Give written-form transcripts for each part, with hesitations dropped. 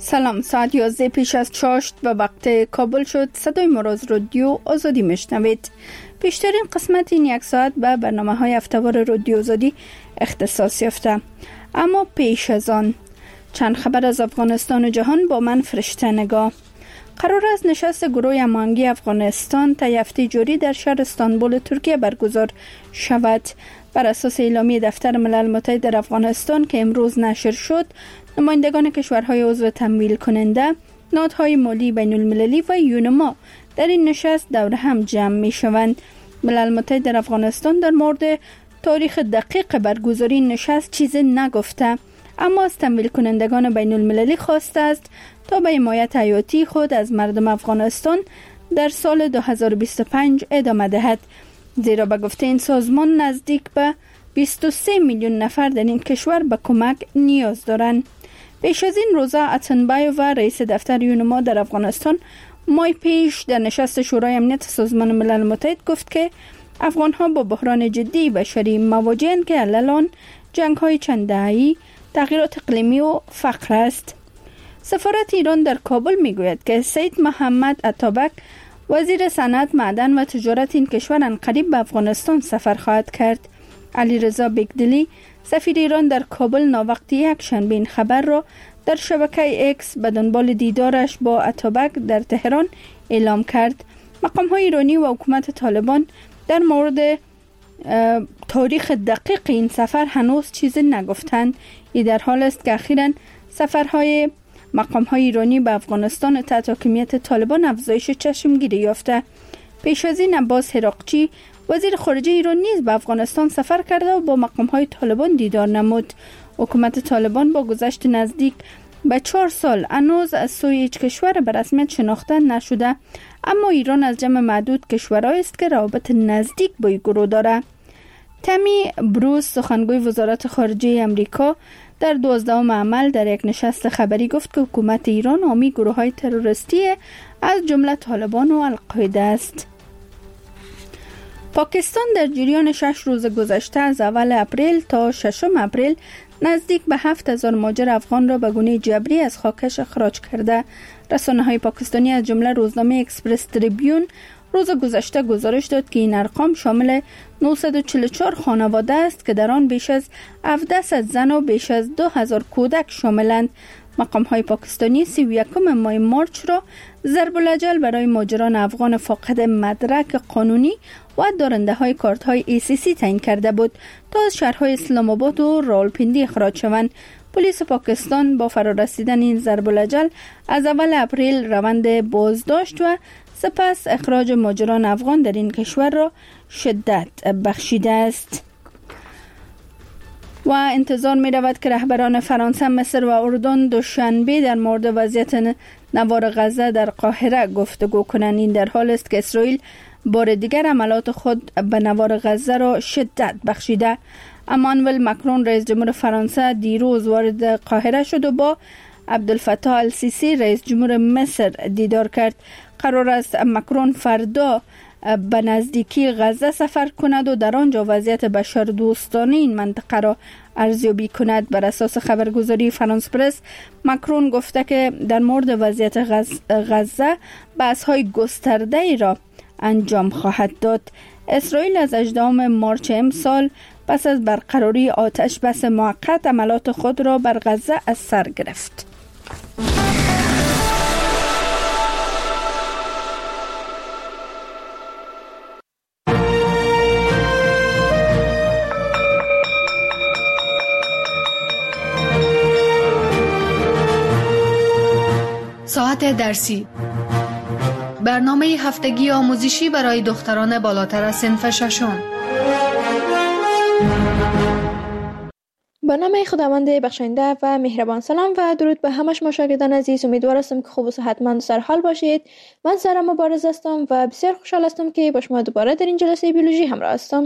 سلام، ساعت 11 پیش از چاشت و وقت کابل شد. صدای ما را از رادیو آزادی میشنوید. بیشترین قسمت این یک ساعت به برنامه های هفته‌وار رادیو آزادی اختصاص یافته. اما پیش از آن چند خبر از افغانستان و جهان با من فرشته نگاه. قرار است نشست گروه هماهنگی افغانستان تا هفته جاری در شهر استانبول ترکیه برگزار شود. بر اساس اعلامیه دفتر ملل متحد در افغانستان که امروز نشر شد، نمایندگان کشورهای عضو تمویل کننده، نهادهای مالی بین المللی و یونما در این نشست دور هم جمع می شوند. ملل متحد در افغانستان در مورد تاریخ دقیق برگزاری نشست چیزی نگفته، اما از تمویل کنندگان بین المللی خواسته است تا به حمایت حیاتی خود از مردم افغانستان در سال 2025 ادامه دهد، زیرا به گفته این سازمان نزدیک به 23 میلیون نفر در این کشور به کمک نیاز دارند. پیش از این روزا اتنبایو و رئیس دفتر یونما در افغانستان ماه پیش در نشست شورای امنیت سازمان ملل متحد گفت که افغانها با بحران جدی بشری مواجهند که الان جنگ‌های چند دهه‌ای، تغییرات اقلیمی و فقر است. سفارت ایران در کابل میگوید که سید محمد اتابک وزیر صنعت، معدن و تجارت این کشور عنقریب به افغانستان سفر خواهد کرد. علیرضا بیگدلی سفیر ایران در کابل ناوقتی یک شنبه این خبر را در شبکه اکس به دنبال دیدارش با اتابک در تهران اعلام کرد. مقام‌های ایرانی و حکومت طالبان در مورد تاریخ دقیق این سفر هنوز چیزی نگفتند. این در حال است که اخیراً سفرهای مقام‌های ایرانی به افغانستان تحت حاکمیت طالبان افزایش چشمگیری یافته. پیش از این عباس هراقچی وزیر خارجه ایران نیز به افغانستان سفر کرده و با مقام‌های طالبان دیدار نمود. حکومت طالبان با گذشت نزدیک به 4 سال هنوز از سوی هیچ کشور به رسمیت شناخته نشده، اما ایران از جمع معدود کشورهایی است که روابط نزدیک با این گروه دارد. تامی بروس سخنگوی وزارت خارجه امریکا در 12ام عمل در یک نشست خبری گفت که حکومت ایران حامی گروه‌های تروریستی از جمله طالبان و القاعده است. پاکستان در جریان 6 روز گذشته از اول اپریل تا 6 اپریل نزدیک به 7000 مهاجر افغان را به گونه جبری از خاکش اخراج کرده. رسانه‌های پاکستانی از جمله روزنامه اکسپرس تریبیون روز گذشته گزارش داد که این ارقام شامل 944 خانواده است که در آن بیش از 1700 زن و بیش از 2000 کودک شاملند. مقام‌های پاکستانی 31 ماه مارچ را ضرب الاجل برای مهاجران افغان فاقد مدرک قانونی و دارنده‌های کارت‌های ACC تعیین کرده بود تا از شهرهای اسلام آباد و راولپیندی اخراج شوند. پلیس پاکستان با فرارسیدن این ضرب الاجل از اول اپریل روند بازداشت و سپس اخراج مهاجران افغان در این کشور را شدت بخشیده است. و انتظار می رود که رهبران فرانسه، مصر و اردن دوشنبه در مورد وضعیت نوار غزه در قاهره گفتگو کنند. این در حال است که اسرائیل بار دیگر حملات خود به نوار غزه را شدت بخشیده. امانوئل ماکرون رئیس جمهور فرانسه دیروز وارد قاهره شد و با عبدالفتاح السیسی رئیس جمهور مصر دیدار کرد. قرار است ماکرون فردا به نزدیکی غزه سفر کند و در آنجا وضعیت بشردوستانه این منطقه را ارزیابی کند. بر اساس خبرگزاری فرانس پرس، ماکرون گفته که در مورد وضعیت غزه بحث‌های گسترده‌ای را انجام خواهد داد. اسرائیل از 18 مارچ امسال پس از برقراری آتش بس موقت حملات خود را بر غزه از سر گرفت. ساعت درسی، برنامه هفتگی آموزشی برای دختران بالاتر از صنف ششم. با نام خداوند بخشنده و مهربان. سلام و درود به همه شما شاگردان عزیز. امیدوار هستم که خوب و صحتمند و سرحال باشید. من سارا مبارز هستم و بسیار خوشحال هستم که با شما دوباره در این جلسه بیولوژی همراه هستم.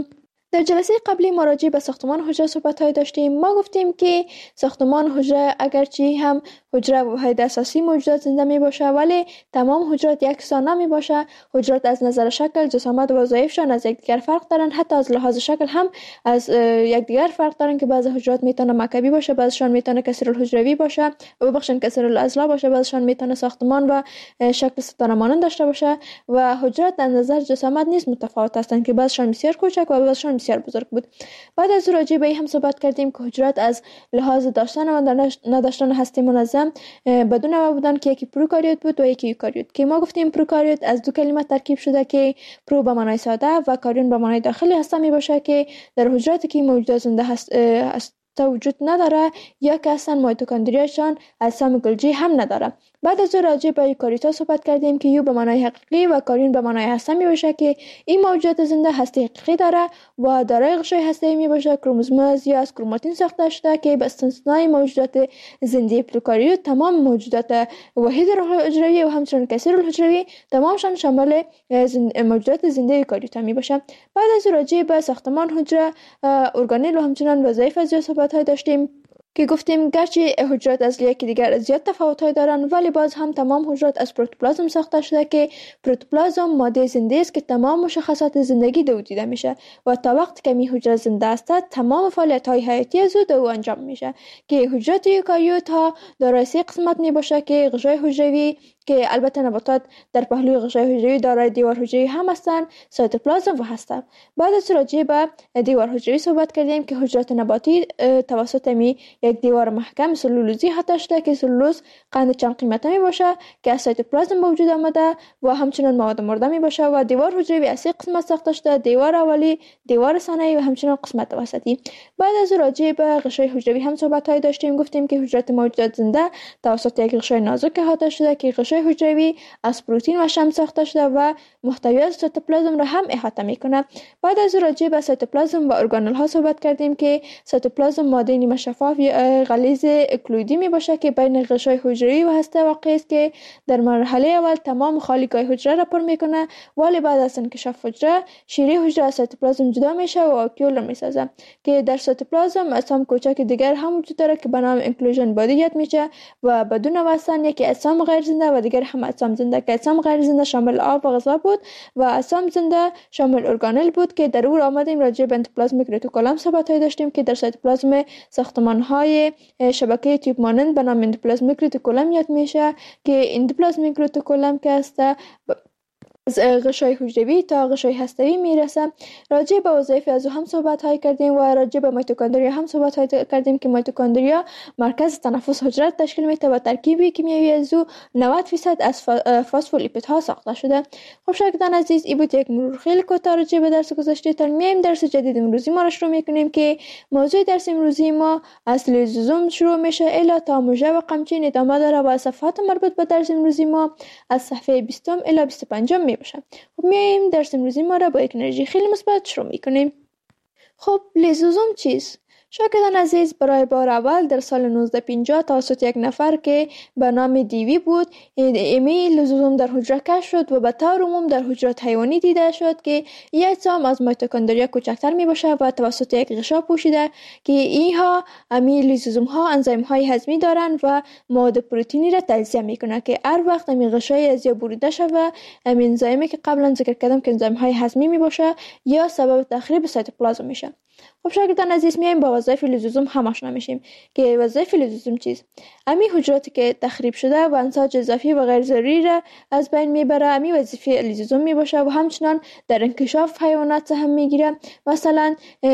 در جلسه قبلی ما راجع به ساختمان حجره صحبت‌های داشتیم. ما گفتیم که ساختمان حجره اگرچه هم حجره واحد اساسی موجودات زنده می باشه، ولی تمام حجرات یکسان نمی باشه. حجرات از نظر شکل، جسامت و وظایفشان از یکدیگر فرق دارن. حتی از لحاظ شکل هم از یکدیگر فرق دارن که بعضی حجرات میتونه مکعبی باشه، بعضیشان میتونه کثیرالحجروی باشه و بخشن کثیرالاضلاع باشه، بعضیشان میتونه ساختمان و شکل ستاره مانند داشته باشه. و حجرات از نظر جسامت نیز متفاوت هستند که بعضیشان بسیار کوچک و بعضیشان بسیار بزرگ بود. بعد از راجع به این هم صحبت کردیم که حجرات از لحاظ داشتن و نداشتن هسته منظم به دو نوع بودن که یکی پروکاریوت بود و یکی یوکاریوت. که ما گفتیم پروکاریوت از دو کلمه ترکیب شده که پرو به معنای ساده و کاریون به معنای داخلی هسته می باشه که در حجراتی که موجودات زنده هست وجود نداره یا که اصلا میتوکندریاشان اجسام گلجی هم نداره. بعد از راجع به یوکاریوتا صحبت کردیم که یو به معنای حقیقی و کاریون به معنای هسته می باشه که این موجودات زنده هسته حقیقی داره و دارای غشای هسته‌ای می باشه. کروموزوم یا از کروماتین ساخته شده که به استثنای موجودات زنده پروکاریوت تمام موجودات وحید حجروی و همچنین کثیرالحجروی تمامشان شامل موجودات زنده یوکاریوتا می باشه. بعد از راجع به ساختمان حجره، ارگانل و همچنین وظایف از صحبت‌های داشتیم که گفتیم گرچه حجرات از یکی دیگر زیاد تفاوت‌های دارن، ولی باز هم تمام حجرات از پروتوپلازم ساخته شده که پروتوپلازم ماده زنده است که تمام مشخصات زندگی دو دیده میشه و تا وقتی که می حجره زنده است تمام فعالیت‌های حیاتی از او انجام میشه. که حجرات یوکاریوت ها دارای 3 قسمت می باشه که غشای حجروی که البته نباتات در پهلوی غشای حجروی دارای دیوار حجروی هم هستند، سایتوپلازم و هسته. بعد از راجع به دیوار حجروی صحبت کردیم که حجرات نباتی توسط یک دیوار محکم سلولوزی حتی شده که سلولوز قند چند قیمته می باشه که از سایتوپلازم به وجود آمده و همچنین مواد مرده می باشه و دیوار حجروی از 3 قسمت ساخته شده: دیوار اولی، دیوار ثانوی و همچنین قسمت وسطی. بعد از راجع به غشای حجروی هم صحبت‌های داشتیم. گفتیم که حجرات موجودات زنده توسط یک غشای نازک احاطه شده که غشای حجروی از پروتئین و شمع ساخته شده و محتویات سایتوپلازم را هم احاطه میکنه. بعد از راجع به سایتوپلازم و ارگانل ها صحبت کردیم که سایتوپلازم ماده نیمه شفاف یا غلیظ اکلویدی می باشه که بین غشای حجروی و هسته واقع است که در مرحله اول تمام خالیگاه حجره را پر میکنه، ولی بعد از انکشاف حجره شیره حجره از سایتوپلازم جدا میشه و آکیول را میسازه. که در سایتوپلازم اجسام کوچک دیگر هم وجود داره که به نام انکلوژن بادی یاد میشه و بدون واسطه یکی اجسام غیر زنده و دیگر هم اجسام زنده که اجسام غیر زنده شامل آب و غذا بود و اجسام زنده شامل ارگانل بود که در او آمدیم راجع به اندوپلازمیک رتیکولوم صحبت‌های داشتیم که در سایتوپلازم ساختمان‌های شبکه تیوب مانند به نام اندوپلازمیک رتیکولوم یاد میشه. که اندوپلازمیک رتیکولوم که است از غشای حجروی تا غشای هسته‌ای میرسه. راجع به وظایف از هم صحبت‌های کردیم و راجع به میتوکندریا هم صحبت‌های کردیم که میتوکندریا مرکز تنفس حجره تشکیل میده و ترکیبی کیمیایی از او 90% از فسفولیپیدها ساخته شده. خب شاگردان عزیز، این بود یک مرور خیلی کوتاه راجع به درس گذشته. تا میایم درس جدید امروزی ما را شروع میکنیم که موضوع درس امروزی ما از لیزوزوم شروع میشه الی تا موژه و قمچین ادامه داره و صفحات مربوط به درس امروزی ما از صفحه 20 الی 25 باشه. خب میایم درس امروزی ما را با یک انرژی خیلی مثبت شروع میکنیم. خب لیزوزوم چیست؟ شاگردان عزیز، برای بار اول در سال 1950 توسط یک نفر که به نام دیوی بود ایمی لیزوزوم در حجره کشف شد و به طور عموم در حجرات حیوانی دیده شد که یک اجسام از میتوکندریا کوچکتر می باشه و توسط یک غشا پوشیده که اینها امی لیزوزوم ها انزیم های هضمی دارند و مواد پروتئینی را تجزیه میکنه که هر وقت امی غشای از یا بریده شود امی انزیمی که قبلا ذکر کردم که انزیم های هضمی می باشه یا سبب تخریب سایتوپلازم میشه. خب شاگردان عزیز، میایم با وظایف لیزوزوم هم آشنا میشیم. که وظایف لیزوزوم چیست؟ امی حجراتی که تخریب شده و انساج اضافی و غیر ضروری را از بین میبره امی وظیفه لیزوزوم میباشه و همچنان در انکشاف حیوانات سهم میگیره. مثلا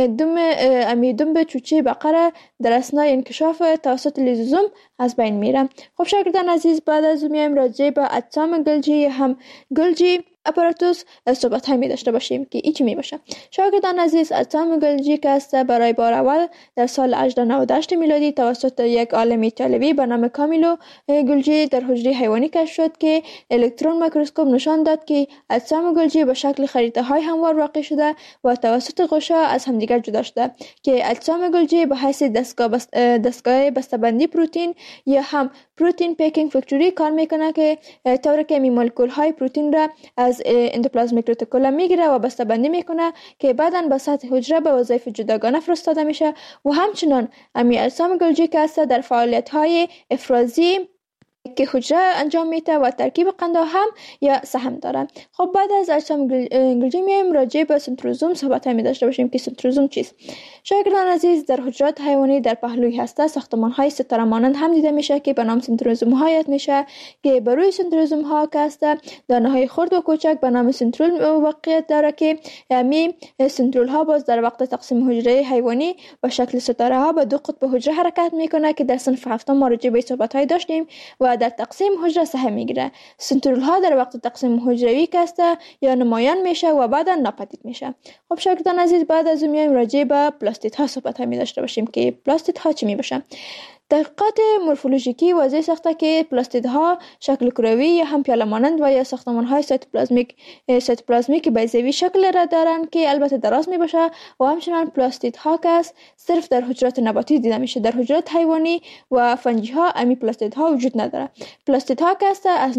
دم چوچه بقره در اثنای انکشاف توسط لیزوزوم از بین میره. خب شاگردان عزیز، بعد از میایم راجع به اجسام گلجی هم گلجی اپاراتوس صحبت می داشته باشیم که این چی می باشه. شاگردان عزیز، اجسام گلجی که است برای بار اول در سال 1898 میلادی توسط یک عالم ایتالیایی به نام کامیلو گلجی در حجره حیوانی کشف شد که الکترون میکروسکوپ نشان داد که اجسام گلجی به شکل خریطه های هموار واقع شده و توسط غشا از همدیگر جدا شده. که اجسام گلجی به حیث دستگاه بسته‌بندی پروتئین یا هم پروتین پیکینگ فاکتوری کار میکنه که طوری که می مولکول های پروتین را از اندوپلازمیک رتیکولوم میگیره و بسته‌بندی میکنه که بعداً به سطح حجره به وظایف جداگانه فرستاده میشه و همچنان امی اجسام گلژی که است در فعالیت های افرازی که حجره انجام میده و ترکیب قنده هم یا سهم داره. خب بعد از اجسام گلژی میایم راجع به سنتروزوم صحبت می داشته باشیم که سنتروزوم چیست. شاگردان عزیز، در حجرات حیوانی در پهلوی هسته ساختمان های ستاره مانند هم دیده میشه که به نام سنتروزوم ها یاد میشه که بر روی سنتروزوم ها که است دانه های خرد و کوچک به نام سنترول واقعیت داره که می سنترول ها باز در وقت تقسیم حجره حیوانی با شکل ستاره ها به دو قطب حجره حرکت میکنه که در صنف هفتم ما راجع به صحبت های داشتیم و در تقسیم حجره سهم میگیره. سنترول ها در وقت تقسیم حجروی که است یا نمایان میشه و بعدا ناپدید میشه. خب شاگردان عزیز، بعد از میایم راجع به پلاستید ها صحبت می داشته باشیم که پلاستید ها چی می باشه. تحقیقات مورفولوژیکی واضح ساخته که پلاستیدها شکل کروی یا هم پیاله مانند و یا ساختمان‌های سایتوپلازمیک بیضوی شکل را دارند که البته دراز می باشه و همچنان پلاستیدها که صرف در حجرات نباتی دیده میشه. در حجرات حیوانی و فنجی ها امی پلاستیدها وجود نداره. پلاستیدها که از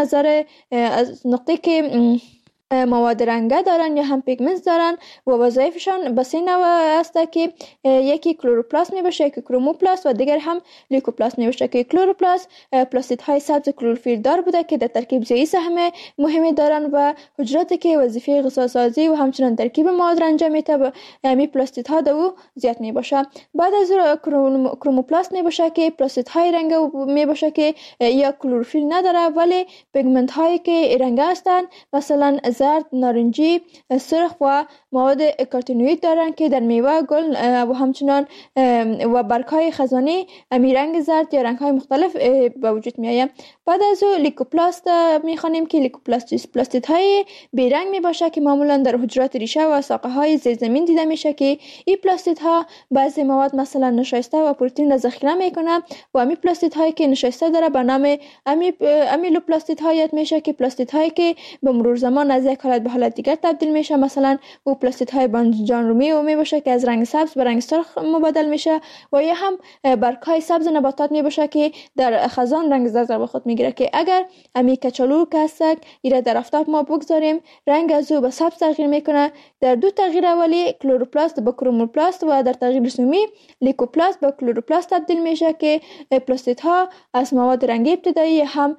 نقطه که مواد رنگه دارن یا هم پیگمنت دارن و وظایفشان به سه نوع است که یکی کلوروپلاست می باشه، یکی کروموپلاست و دیگر هم لیکوپلاست می باشه. که کلوروپلاست پلاستیدهای سبز کلروفیل دار بوده که در ترکیب زیایی سهم مهمی دارن و حجراتی که وظیفه غذاسازی و همچنین ترکیب مواد را انجام میده می پلاستیدها دو زیاد می باشه. بعد از کروموپلاست می باشه که پلاستیدهای رنگه می باشه که یا کلروفیل نداره ولی پیگمنت هایی که رنگه هستن، مثلا زرد، نارنجی، سرخ و مواد کارتینوئید دارن که در میوه، گل و همچنان و برگ‌های خزانی امی رنگ زرد یا رنگ‌های مختلف به وجود میآید. بعد از لیکوپلاست میخوانیم که لیکوپلاست پلاستیدهای بیرنگ می باشه که معمولا در حجرات ریشه و ساقه های زیرزمین دیده میشه که این پلاستیدها بعضی مواد مثلا نشایسته و پروتئین را ذخیره میکنه و امی پلاستیدهایی که نشایسته داره به نام امیلوپلاستیدها یاد میشه که پلاستیدهایی که به مرور زمان از یک حالت به حالت دیگر تبدیل میشه، مثلا او پلاستیدهای بانجان رومی می باشه که از رنگ سبز به رنگ سرخ مبادل میشه و یا هم برگ‌های سبز نباتات می باشه که در خزان رنگ زرد به خود میگیره که اگر امی کچالو کسک ایره در آفتاب ما بگذاریم رنگ از او به سبز تغییر میکنه. در دو تغییر اولی کلوروپلاست به کروموپلاست و در تغییر سومی لیکوپلاست به کلوروپلاست تبدیل میشه که پلاستیدها از مواد رنگی ابتدایی هم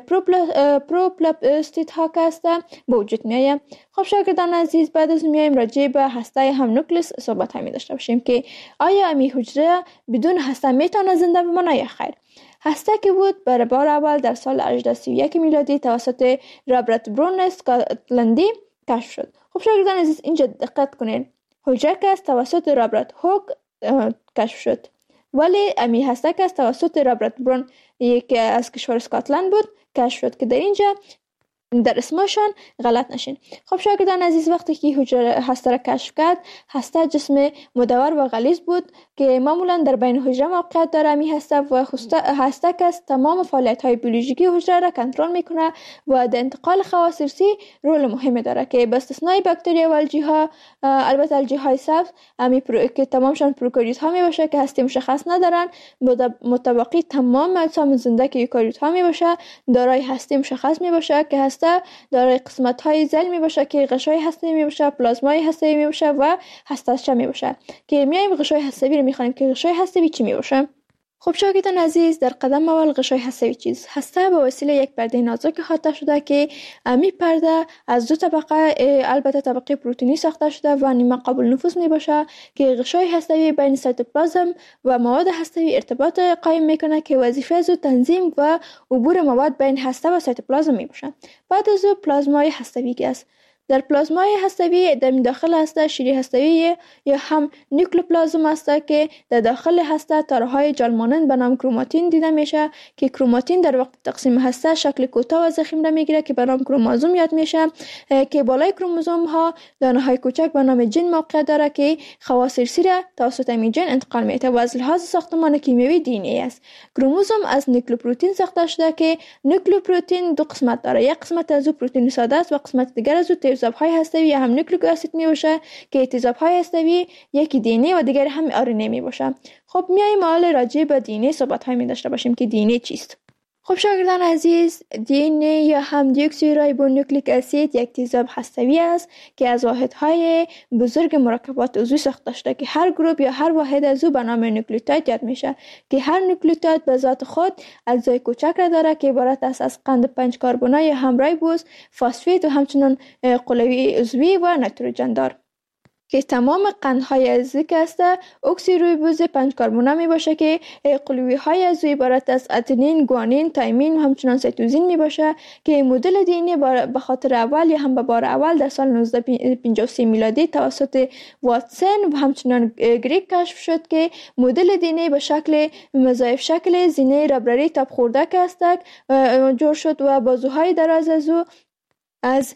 پروپلاستیدها که است به وجود میآید. خب شاگردان عزیز، بعد از میایم راجع به هسته هم نوکلئوس صحبت می داشته باشیم که آیا امی حجره بدون هسته میتونه زنده بمونه یا خیر. هسته که بود برای بار اول در سال 1831 میلادی توسط رابرت برون اسکاتلندی کشف شد. خب شاگردان عزیز، اینجا دقت کنید، حجره که از توسط رابرت هوک کشف شد ولی امی هسته که از توسط رابرت برون یک از کشور اسکاتلند بود کشف شد که در اینجا در اسمشان غلط نشین. خب شاگردان عزیز، وقتی که حجره هسته را کشف کرد، هسته جسم مدور و غلیظ بود که معمولا در بین حجره موقعیت داره. می هسته و هسته که تمام فعالیت های بیولوژیکی حجره را کنترل میکنه و در انتقال خواص ارثی رول مهمی داره که به استثنای باکتریا و الژی ها، البته الژی های سبز که تمامشان پروکاریوت ها می باشه که هسته مشخص ندارن، متبقی تمام اجسام زنده که یوکاریوت ها می باشه دارای هسته مشخص می باشه که هسته دارای قسمت های ضلع می باشه که غشای هسته‌ای می باشه، پلازمای هسته‌ای می باشه و هسته‌چه می باشه که میایم غشای هسته‌ای رو میخوانیم که غشای هسته‌ای چی می باشه. خب شاگردان عزیز، در قدم اول غشای هسته‌ای چیز هسته به وسیله یک پرده نازک احاطه شده که امی پرده از دو طبقه، البته طبقه پروتئینی ساخته شده و نیمه قابل نفوذ می باشه که غشای هسته‌ای بین سایتوپلازم و مواد هسته‌ای ارتباط قائم میکنه که وظیفه از تنظیم و عبور مواد بین هسته و سایتوپلازم می باشه. بعد از پلازمای هسته‌ای است. در پلازمای هسته‌ای در داخل هسته شیری هسته‌ای یا هم نیوکلئوپلازم است که در داخل هسته تارهای جال مانند به نام کروماتین دیده میشه که کروماتین در وقت تقسیم هسته شکل کوتاه و ضخیم را میگیره که به نام کروموزوم یاد میشه که بالای کروموزوم ها دانه های کوچک به نام ژن موقعیت داره که خواص ارثی را توسط این ژن انتقال میده و از لحاظ ساختمان کیمیایی دی ان ای است. کروموزوم از نوکلئوپروتئین ساخته شده که نوکلئوپروتئین دو قسمت داره، یک قسمت از او پروتئین ساده است و قسمت دیگر از او تیزاب‌های هسته‌ای یا هم نیوکلیک اسید می باشه که تیزاب‌های هسته‌ای یکی دی ان ای و دیگر هم آر ان ای می باشه. خب میایم حالا راجع به دی ان ای صحبت‌های می داشته باشیم که دی ان ای چیست. خب شاگردان عزیز، دی ان ای یا هم دیوکسیریبونوکلیک اسید یک تیزاب هسته‌ای است که از واحدهای بزرگ مرکبات عضوی ساخته شده که هر گروپ یا هر واحد از او به نام نوکلیوتید یاد میشه که هر نوکلیوتید به ذات خود اجزای کوچک را داره که عبارت است از قند 5 کربنی یا هم ریبوز، فسفید و همچنین قلوی عضوی و نیتروژن دار که تمام قندهای عضوی که است اکسیریبوز 5 کربنی می باشه که قلوی های عضوی عبارت از اتنین، گوانین، تایمین و همچنان سیتوزین می باشه که مدل دی ان ای به خاطر اول یا هم به بار اول در سال 1953 میلادی توسط واتسن و همچنان گریگ کشف شد که مدل دی ان ای به شکل مضاعف شکل زینه ربرری تاب خورده که است جور شد و بازوهای دراز از او از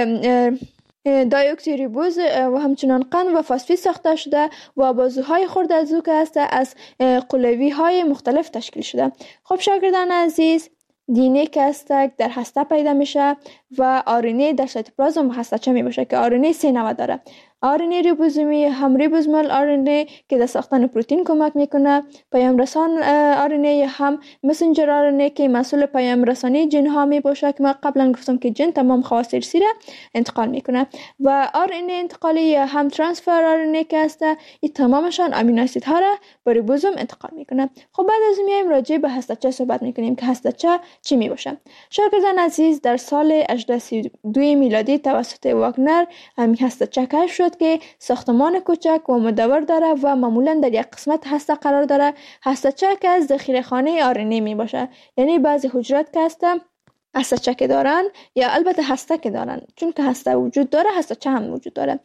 دایوکسیریبوز و همچنان قند و فسفید ساخته شده و بازوهای خرد از او که است از قلوی های مختلف تشکیل شده. خب شاگردان عزیز، دی ان ای که است در هسته پیدا میشه و آر ان ای در سایتوپلازم هسته‌چه می باشه که آر ان ای 3 نوع داره. آر ان ای ریبوزومی، هم ریبوزومال آر ان ای که در ساختن پروتئین کمک میکنه، پیام رسان آر ان ای هم مسنجر آر ان ای که مسئول پیام رسانی جن ها می باشه که ما قبلا گفتم که جن تمام خواص ارثی را انتقال میکنه و آر ان ای انتقالی یا هم ترانسفر آر ان ای که است این تمامشان امینو اسید ها را به ریبوزوم انتقال میکنه. خب بعد از میایم راجع به هسته‌چه صحبت میکنیم که هسته‌چه چی می باشه. شاگردان عزیز، در سال 1832 میلادی توسط واگنر همین هسته‌چه کشف شد که ساختمان کوچک و مدور داره و معمولا در یک قسمت هسته قرار داره. هسته‌چه که از ذخیره‌خانه آر ان ای می باشه، یعنی بعضی حجرات که هستن هسته‌چه که دارن یا البته هسته که دارن، چون که هسته وجود داره هسته‌چه هم وجود داره.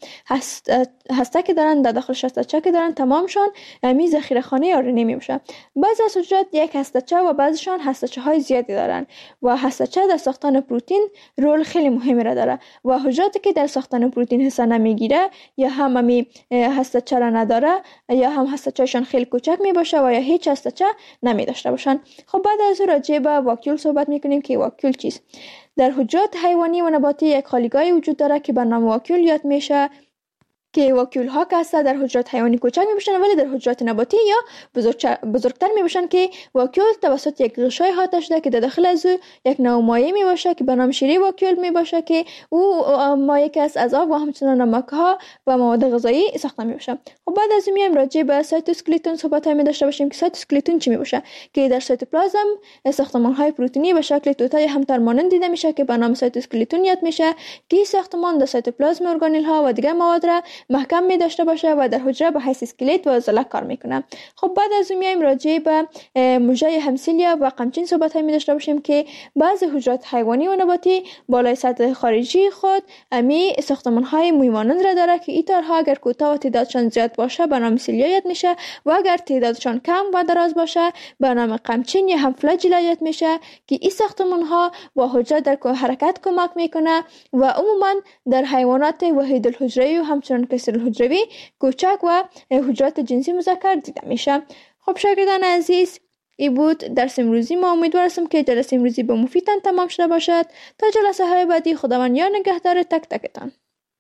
هسته که دارن در داخل هسته‌چه که دارن تمامشان می ذخیره‌خانه آر ان ای می باشه. بعضی از حجرات یک هسته‌چه و بعضیشان هسته‌چه های زیادی دارن و هسته‌چه در ساختن پروتئین رول خیلی مهمی را داره و حجراتی که در ساختن پروتئین حصه نمیگیره یا هم می هسته‌چه را نداره یا هم هسته‌چه‌شان خیلی کوچک می باشه و یا هیچ هسته‌چه نمی داشته باشن. خب بعد از راجع به واکیول صحبت می‌کنیم که واکیول چیست؟ در حجرات حیوانی و نباتی یک خالیگاهی وجود داره که به نام واکیول یاد میشه که واکیول ها که هستن در حجرات حیوانی کوچک می باشن ولی در حجرات نباتی یا بزرگتر می باشن که واکیول توسط یک غشای احاطه شده که در داخل از او یک نوع مایع می باشه که به نام شیره واکیول می باشه که او مایع که از آب و همچنان نمک ها و مواد غذایی ساخته می باشه. خب بعد از میایم راجع به سایتوسکلتون صحبت می داشته باشیم که سایتوسکلتون چی می باشه که در سایتوپلازم ساختمان های پروتئینی به شکل توته همتر مانند دیده میشه که به نام سایتوسکلتون یاد میشه که ساختمان در سایتوپلازم ارگانل ها و دیگر مواد را محکم می داشته باشه و در حجره به حیث اسکلت و عضله کار میکنه. خب بعد از اون میایم راجع به مژه همسیلیا و قمچین صحبت می داشته باشیم که بعضی حجرات حیوانی و نباتی بالای سطح خارجی خود امی ساختمان های موی مانند را داره که ایتارها اگر کوتاه و تعدادشان زیاد باشه به نام سیلیا یاد میشه و اگر تعدادشان کم و دراز باشه به نام قمچین یا هم فلاجلا یاد میشه که این ساختمان ها با حجره در حرکت کمک میکنه و عموما در حیوانات وحید الحجروی و همچنان کثیر الحجروی کوچک و حجرات جنسی مذکر دیده میشه. خب شاگردان عزیز، این بود درس امروزی ما. امیدوار هستم که جلسه امروزی به مفیدتان تمام شده باشد. تا جلسه های بعدی خداوند یار نگهدار تک تکتان.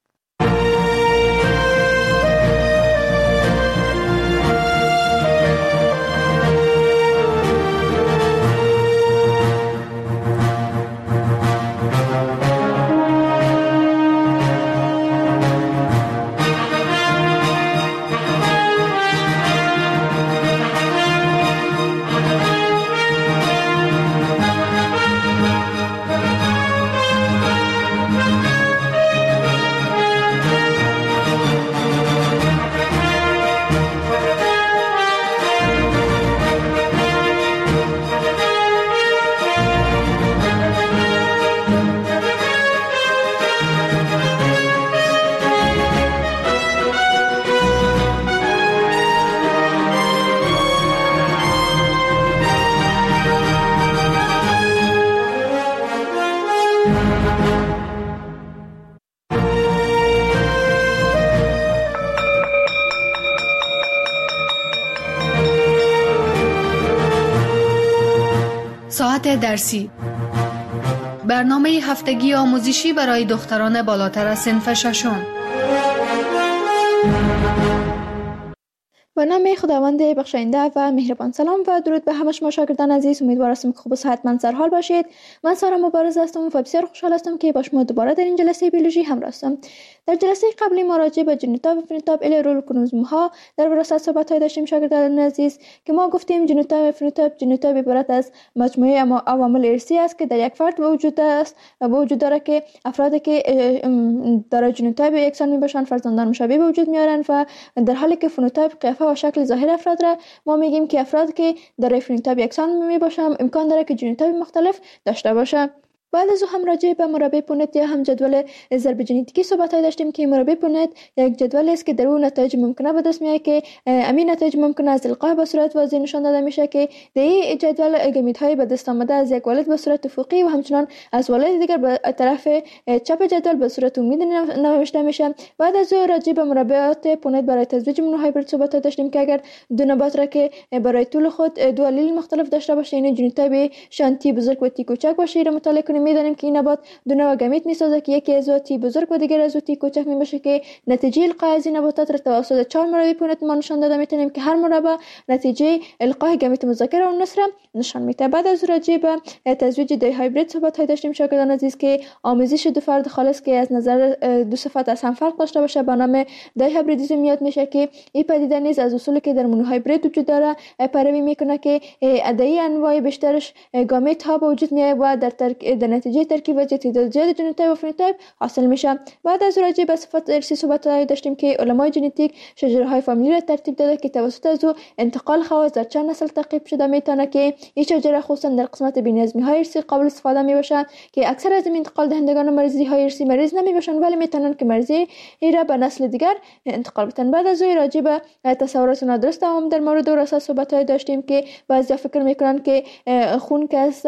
ساعت درسی، برنامه هفتگی آموزشی برای دختران بالاتر از صنف ششم. به نام خداوند بخشاینده و مهربان. سلام و درود به همه شما شاگردان عزیز. امیدوار هستم که خوب و صحتمند سر حال باشید. من سارا مبارز هستم و بسیار خوشحال هستم که با شما دوباره در این جلسه بیولوژی همراه هستم. در جلسه قبلی ما راجع به ژنوتاپ و فنوتاپ رول کروموزوم ها در وراثت صحبت داشتیم شاگردان عزیز که ما گفتیم ژنوتاپ و فنوتاپ عبارت از مجموعه عوامل ارثی است که در یک فرد وجود داره که افرادی که دارای ژنوتاپ یکسان میباشند فرزندان مشابه به وجود میارن و در حالی که فنوتاپ قیافه و شکل ظاهر افراد را ما میگیم که افرادی که دارای فنوتاپ یکسان میباشند امکان داره که ژنوتاپ مختلف داشته باشه. بعد از هم راجع به مربع پونت یا هم جدول ضرب ژنتیکی صحبت داشتیم که مربع پونت یک جدول است که در اون نتایج ممکنه به دست میاد که همین نتایج ممکنه از القاح به صورت واضح نشان داده میشه که در این جدول گامیت‌های به دست آمده از یک والد به صورت افقی و همچنان از والد دیگر به طرف چپ جدول به صورت عمودی نوشته میشه. بعد از راجع به مربعات پونت برای تزویج مونوهایبرید صحبت داشتیم که اگر دو نبات را که برای طول خود دو الیل مختلف داشته باشه یعنی ژنوتاپ شانتی بزرگ و تی کوچک باشه را مطالعه کنیم میدانیم که این نبات دو نوع گامیت میسازه که یکی از تی بزرگ و دیگر از تی کوچک میباشه که نتیجه القاح از این نباتات را توسط 4 مربع پونت ما نشان داده میتونیم که هر مربع نتیجه القاح گامیت مذکر و مؤنث را نشان میده. بعد از راجع به تزویج دی هایبرید صحبت داشتیم شاگردان عزیز که آمیزش دو فرد خالص که از نظر دو صفت از هم فرق داشته باشه به نام دی هایبریدیسم یاد میشه که این پدیده نیز از اصولی که در مونوهایبرید وجود داره پیروی میکنه که ادعی انواع بیشترش گامیت ها به وجود میاد و در نتیجه ترکیب و تعداد زیاد ژنوتاپ و فنوتاپ حاصل میشه. بعد از راجع به صفات ارثی صحبت داشتیم که علمای ژنتیک شجره های فامیلی را ترتیب داده که توسط از انتقال خواص در چند نسل تعقیب شده میتونه که این شجره خصوصا در قسمت بی‌نظمی های ارثی قابل استفاده میباشه که اکثر از این انتقال دهندگان مریضی های ارثی مریض نمیباشن ولی میتونن که مریضی را به نسل دیگر انتقال بدن. بعد از راجع به تصورات نادرست هم در مورد وراثت صحبت داشتیم که بعضی فکر میکنن که خون که است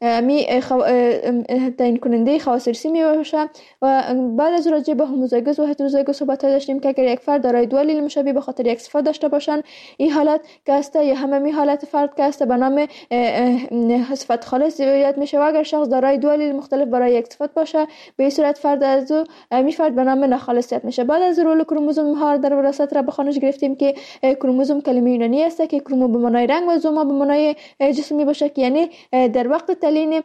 تعیین کننده خواص ارثی میباشه و بعد از راجع به هوموزایگوس و هتروزایگوس صحبت داشتیم که اگر یک فرد دارای دو الیل مشابه به خاطر یک صفت داشته باشن این حالت که است یا همه حالت فرد که است به نام صفت خالص یاد میشه و اگر شخص دارای دو الیل مختلف برای یک صفت باشه به این صورت فرد از می فرد به نام ناخالص یاد میشه. بعد از رول کروموزوم ها در وراثت را به خوانش گرفتیم که کروموزوم کلمه یونانی است که کرومو به معنای رنگ و زوما به معنای جسم میباشه که یعنی در وقت تلین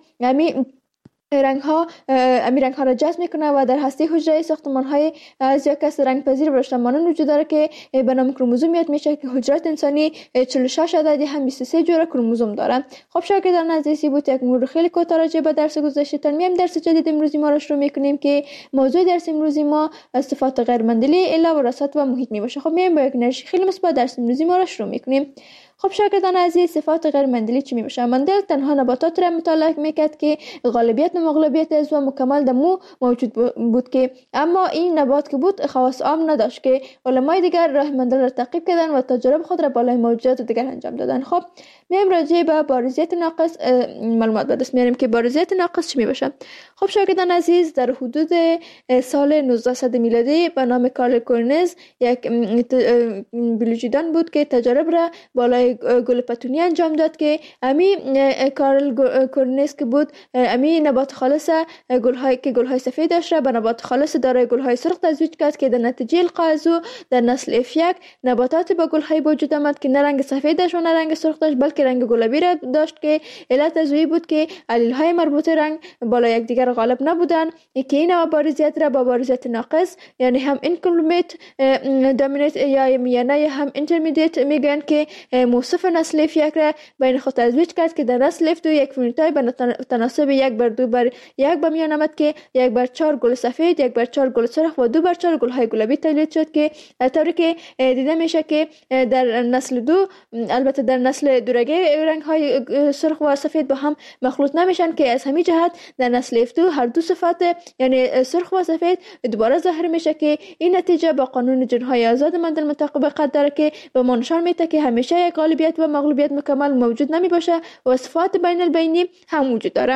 رنگ ها را جذب میکنه و در هسته حجره ساختمان های از یک کس رنگ پذیر و رشتمانان وجود داره که به نام کروموزوم یاد میشه که حجرات انسانی 46 عددی هم 23 جور کروموزوم داره. خب شاگردان عزیزی بود یک مورد خیلی کوتاه راجع به درس گذشته ترمیم درس جدید امروزی ما را شروع میکنیم که موضوع درس امروزی ما صفات غیر مندلی الا وراثت و محیط میباشه. خب میایم با یک انرژی خیلی مثبت درس امروزی ما را شروع میکنیم. خب شاگردان عزیز صفات غیر مندلی چی میشه؟ مندل تنها نباتات را مطالعه میکرد که غالبیت و مغلوبیت از و مکمل در مو موجود بود که اما این نبات که بود خواص عام نداشت که علمای دیگر راه مندل را تعقیب کردن و تجارب خود را بالای موجودات دیگر انجام دادن. خب میایم راجع به بارزیت ناقص معلومات به دست میاریم که بارزیت ناقص چی میشه؟ خب شاگردان عزیز در حدود سال 1900 میلادی به نام کارل کورنز یک بیولوژیدان بود که تجارب را بالای گل پتونی انجام داد که امی کارل کورنز که بود امی نبات خالص گل‌های سفید داشت به نبات خالص دارای گل‌های سرخ تزویج کرد که در نتیجه القاح در نسل F1 نباتات با گل‌های وجود آمد که نه رنگ سفید داشت و نه رنگ سرخ داشت بلکه رنگ گلابی را داشت که علت از وی بود که الیل‌های مربوطه رنگ بالا یکدیگر غالب نبودند که این نوع بارزیت را با بارزیت ناقص یعنی هم اینکمپلیت دامینیت یا میانه یا هم اینترمدیت میگن که موصف نسل F1 را بین خود تزویج کرد که در نسل F2 یک فنوتاپ به تناسب 1:2:1 به میان آمد که 1/4 گل سفید 1/4 گل سرخ و 2/4 گل‌های گلابی تولید شد که طوری که دیده میشه که در نسل 2 البته در نسل دورگه رنگ‌های سرخ و سفید با هم مخلوط نمیشن که از همین جهت در نسل F2 هر دو صفات یعنی سرخ و سفید دوباره ظاهر میشه که این نتیجه با قانون جن‌های آزاد مندل مطابقت داره که به ما نشان میده که همیشه یک غالبیت و مغلوبیت مکمل موجود نمی باشه و صفات بین البینی هم وجود داره.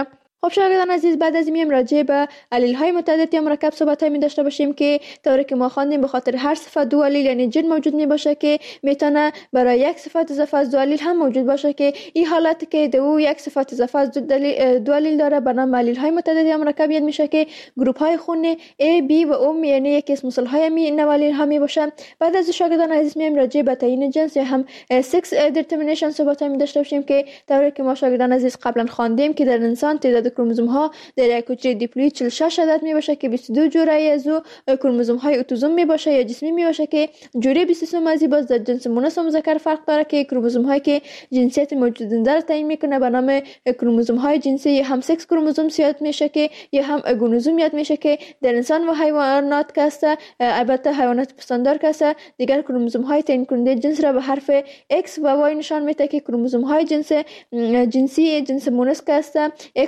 خب شاگردان عزیز، بعد از این راجع به علیل های متعدد یا مرکب صحبت های می داشته باشیم که طوری که ما خواندیم به خاطر هر صفت دو علیل یعنی جن موجود می باشه که میتونه برای یک صفت اضافه از دو علیل هم موجود باشه که این حالت که دو یک صفت اضافه از دو علیل داره به نام علیل های متعدد یا مرکب یاد میشه که گروپ های خون A B و O یعنی یک اسم مثال های می نوالیل هم می باشه. بعد از شاگردان عزیز میم راجع به تعیین جنس یا هم سکس دیترمینیشن صحبت های می داشته باشیم که طوری که ما شاگردان عزیز قبلا خواندیم که در انسان تعداد کروموزوم ها در یک حجره دیپلوید 46 عدد می باشه که 22 جوره از کروموزوم های اتوزوم می باشه یا جسمی می باشه که جوره 23 از باز در جنس مؤنث و مذکر فرق داره که کروموزوم هایی که جنسیت موجود زنده را تعیین میکنه به نام کروموزوم های جنسی یا هم سکس کروموزوم یاد میشه که یا هم گونوزوم یاد میشه که در انسان و حیوانات کسته، البته حیوانات پستاندار کسته دیگر کروموزوم های تعیین کننده جنس را به حرف X و Y نشان میده که کروموزوم های جنسی جنس مؤنث کسته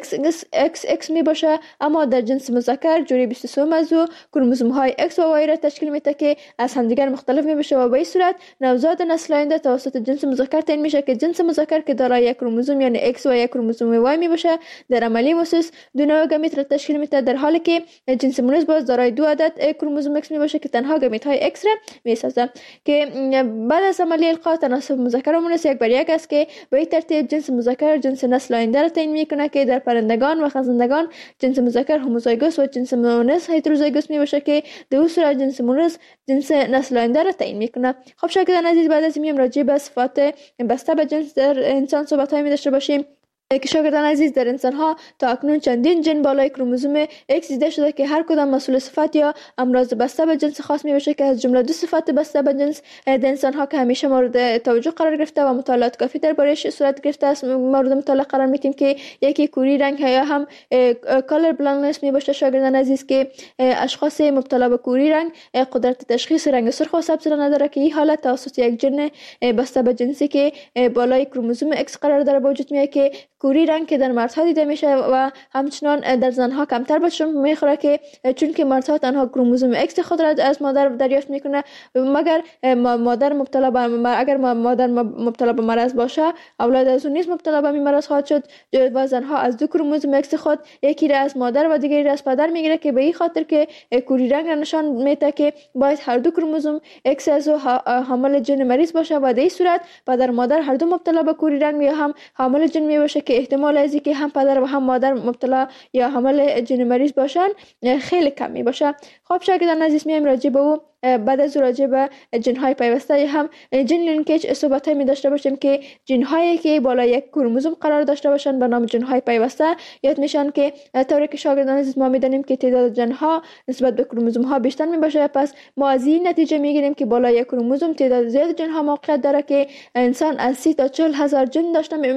XX می باشه، اما در جنس مذکر جوری 23 از کروموزوم های X و Y را تشکیل میده که از همدیگر مختلف می باشه و به این صورت نوزاد نسل آینده توسط جنس مذکر تعیین میشه که جنس مذکر که دارای یک کروموزوم یعنی X و یک کروموزوم Y می باشه در عملی اساس دو نوع گامیت را تشکیل میده، در حالی که جنس مؤنث باز دارای دو عدد کروموزوم X می باشه که تنها گامیت های X را می سازه که بعد از عملی القا تناسب مذکر و مؤنث 1:1 است که به این ترتیب جنس مذکر جنس نسل آینده را تعیین میکنه که در پرندگان و خزندگان جنس مذکر هوموزایگوس و جنس مؤنث هتروزایگوس می باشه که در اون صورت جنس مؤنث جنس نسل آینده را تعیین میکنه. خب شاگردان عزیز، بعد از این راجع به صفات بسته به جنس در انسان صحبت های می داشته باشیم که شاگردان عزیز در انسان ها تا اکنون چندین جن بالای کروموزوم X دیده شده که هر کدام مسئول صفت یا امراض بسته به جنس خاص می باشه که از جمله دو صفت بسته به جنس در انسان ها که همیشه مورد توجه قرار گرفته و مطالعات کافی دربارش صورت گرفته است مورد مطالعه قرار میدیم که یکی کوری رنگ یا هم کالر بلایندنس می باشه شاگردان عزیز که اشخاص مبتلا به کوری رنگ قدرت تشخیص رنگ سرخ و سبز را نداره که این حالت توسط یک جن بسته به جنسی که بالای کروموزوم X قرار داره به وجود میاد که کوری رنگ که در مردها دیده میشه و همچنان در زنها کمتر به چشم میخوره که چون که مردها تنها کروموزوم X خود را از مادر دریافت میکنه مگر مادر مبتلا به اگر مادر مبتلا به مرض باشه اولاد از اون نیز مبتلا به مرض خواهد شد و زنها از دو کروموزوم X خود یکی را از مادر و دیگری را از پدر میگیره که به این خاطر که کوری رنگ نشان میده که باید هر دو کروموزوم X از حامل جن مریض باشه و در این صورت پدر مادر هر دو مبتلا به کوری رنگ یا هم حامل جن می باشه که احتمال از اینکه هم پدر و هم مادر مبتلا یا حامل جن مریض باشن خیلی کم می باشه. خب شاگردان عزیز میایم راجع به او بعد از راجع به جن‌های پیوسته هم جن لینکیج صحبت می داشته باشیم که جن‌هایی که بالای یک کروموزوم قرار داشته باشند به نام جن‌های پیوسته یاد میشن که طوری که شاگردان عزیز ما میدونیم که تعداد جن‌ها نسبت به کروموزوم‌ها بیشتر می باشه، پس ما از این نتیجه میگیریم که بالای یک کروموزوم تعداد زیاد جن‌ها موقعیت داره که انسان از 30 تا 40 هزار جن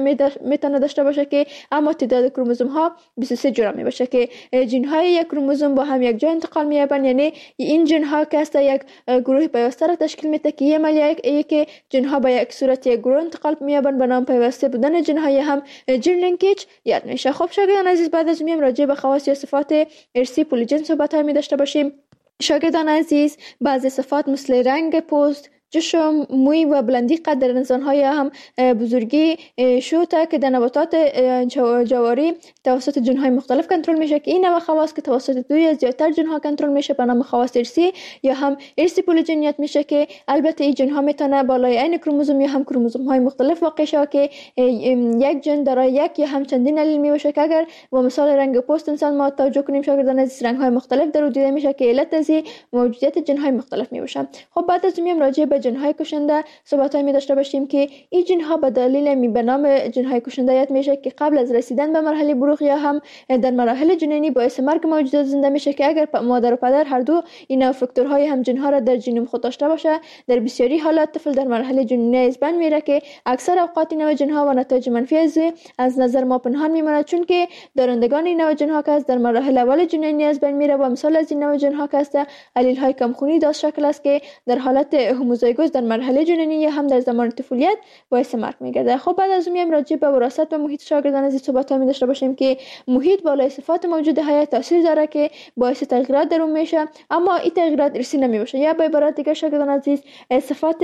میتونه داشته باشه که اما تعداد کروموزوم‌ها 23 جوره می باشه که جن‌های یک کروموزوم با هم یک جا انتقال می‌یابند، یعنی این جن‌ها که است یک گروه پیوسته را تشکیل میده که یه عملیه که جن‌ها به یک صورت یک گروه انتقال می‌یابند به نام پیوسته بودن جن‌های هم جن لینکیج یاد میشه. خب شاگردان عزیز، بعد از میم راجع به خواص یا صفات ارثی پولیجن صحبت می داشته باشیم. شاگردان عزیز، بعضی صفات مثل رنگ پوست، چشم، موی و بلندی قد در انسان‌های هم بزرگی شوته که در نباتات جواری توسط جن‌های مختلف کنترل میشه که این نوع خواص که توسط دو یا زیادتر جن‌ها کنترل میشه به نام خواص ارثی یا هم ارثی پولیجنیت میشه که البته این جن‌ها میتونه بالای عین کروموزوم یا هم کروموزوم‌های مختلف واقع شه که یک جن دارای یک یا هم چندین علیل میشه که اگر با مثال رنگ پوست انسان ما توجه کنیم شاگردان عزیز رنگ‌های مختلف در دیده میشه که علت از موجودیت جن‌های مختلف میشه. خب بعد از میم راجع به جن‌های کشنده صحبت‌هایی می داشته باشیم که این جن‌ها به دلیل به نام جن‌های کشنده یاد میشه که قبل از رسیدن به مرحله بلوغ یا هم در مراحل جنینی باعث مرگ موجودات زنده میشه که اگر مادر و پدر هر دو این فاکتورهای هم جن‌ها را در ژنوم خود داشته باشه در بسیاری حالات طفل در مرحله جنینی از بین میره که اکثر اوقات این نوع جن‌ها و نتایج منفی از نظر ما پنهان میمونه، چون که دارندگان این نوع جن‌ها که در مراحل اول جنینی از بین میره و مثال از این نوع جن‌ها که است علیل‌های کمخونی داشت شکل است که در حالت هوموزایگوس زایگوز در مرحله جنینی یا هم در زمان طفولیت باعث مرگ میگرده. خب بعد از اون میایم راجع به وراثت و محیط شاگردان عزیز صحبت می داشته باشیم که محیط بالای صفات موجود حیات تاثیر داره که باعث تغییرات در اون میشه، اما این تغییرات ارثی نمی باشه. یا به عبارت دیگه شاگردان عزیز صفات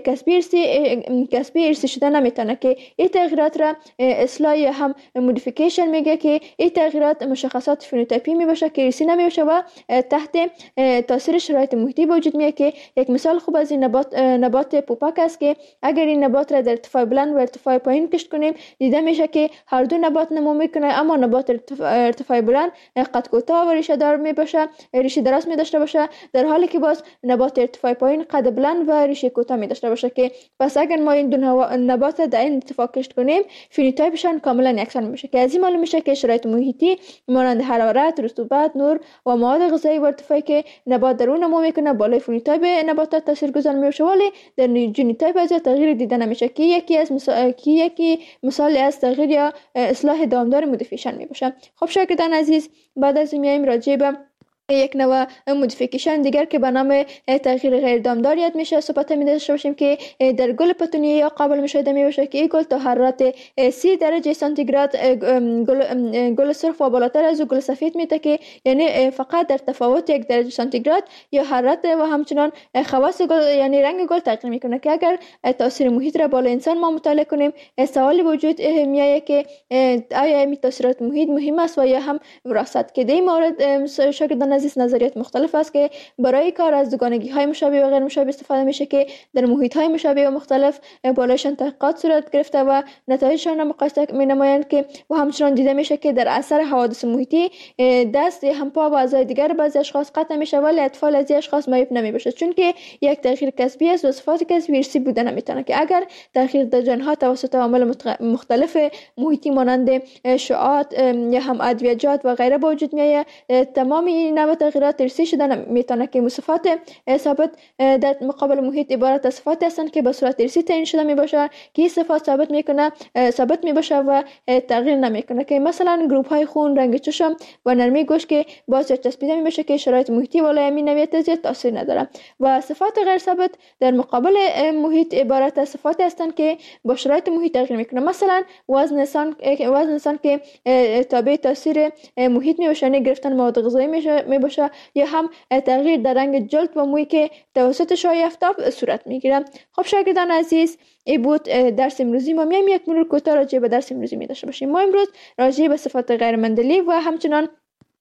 کسبی ارثی شده نمیتونه که این تغییرات را اصلاح یا هم مودیفیکیشن میگه که این تغییرات مشخصات فنوتیپی می باشه که ارثی نمی باشه و تحت تاثیر شرایط محیطی وجود میاد. که یک مثال خوب از این نبات پوپک است که اگر این نبات را در ارتفاع بلند و ارتفاع پایین کشت کنیم دیده میشه که هر دو نبات نمو میکنه، اما نبات ارتفاع بلند قد کوتاه و ریشه دار می باشه، ریشه دراز می داشته باشه، در حالی که باز نبات ارتفاع پایین قد بلند و ریشه کوتاه می داشته باشه. که پس اگر ما این دو نبات در این ارتفاع کشت کنیم فنوتیپشان کاملا یکسان میشه. که از این معلوم میشه که شرایط محیطی مانند حرارت، رطوبت، نور و مواد غذایی و ارتفاعی که نبات در اون نمو میکنه بالای فنوتیپ نباتات تاثیرگذار میشه، ولی در ژنوتیپ از تغییر دیده نمیشه که یکی مثالی از تغییر یا اصلاح دامدار مودیفیکیشن می باشه. خب شاگردان عزیز بعد از این میایم راجع به یک نوع مودیفیکیشن دیگر که به نام تغییر غیر دامدار یاد میشه صحبت می داشته باشیم که در گل پتونیه یا قابل مشاهده می باشه که این گل تا حرارت 30 درجه سانتیگراد گل سرخ و بالاتر از گل سفید میده، که یعنی فقط در تفاوت 1 درجه سانتیگراد یا حرارت و همچنان خواص گل یعنی رنگ گل تغییر میکنه. که اگر تاثیر محیط را بالا انسان ما مطالعه کنیم سوالی وجود میاد که آیا این تاثیرات محیط مهم است و یا هم وراثت. که در این مورد شاگردان عزیز نظریات مختلف است که برای کار از دوگانگی های مشابه و غیر مشابه استفاده میشه که در محیط های مشابه و مختلف بالایشان تحقیقات صورت گرفته و نتایجشان را مقایسه می نمایند. که و همچنان دیده میشه که در اثر حوادث محیطی دست هم پا و اعضای دیگر بعضی اشخاص قطع میشه ولی اطفال از این اشخاص معیوب نمی باشه، چون که یک تغییر کسبی است و صفات کسبی ارثی بوده نمیتونه. که اگر تغییر در ژن ها توسط عوامل مختلف محیطی مانند شعاعات یا هم ادویه‌جات و غیره به وجود میاد تمام این تغییرات ارثی شده میتونه. که مصفات ثابت در مقابل محیط عبارت از صفات هستند که به صورت ارثی تعیین شده می باشه که این صفات ثابت می باشه و تغییر نمیکنه. که مثلا گروپ های خون، رنگ چشم و نرمی گوشت که باعث چسبیده می بشه که شرایط محیطی بالای همین نوعیت زیاد تاثیر نداره. و صفات غیر ثابت در مقابل محیط عبارت از صفات هستند که با شرایط محیط تغییر میکنه. مثلا وزن انسان که تابع تاثیر محیط می باشه، یعنی گرفتن مواد غذایی می باشه، یا هم تغییر در رنگ جلد و موی که توسط شعاع آفتاب صورت میگیره. خب شاگردان عزیز این بود درس امروزی ما. میایم یک مرور کوتاه راجع به درس امروزی می داشته باشیم. ما امروز راجع به صفات غیر مندلی و همچنان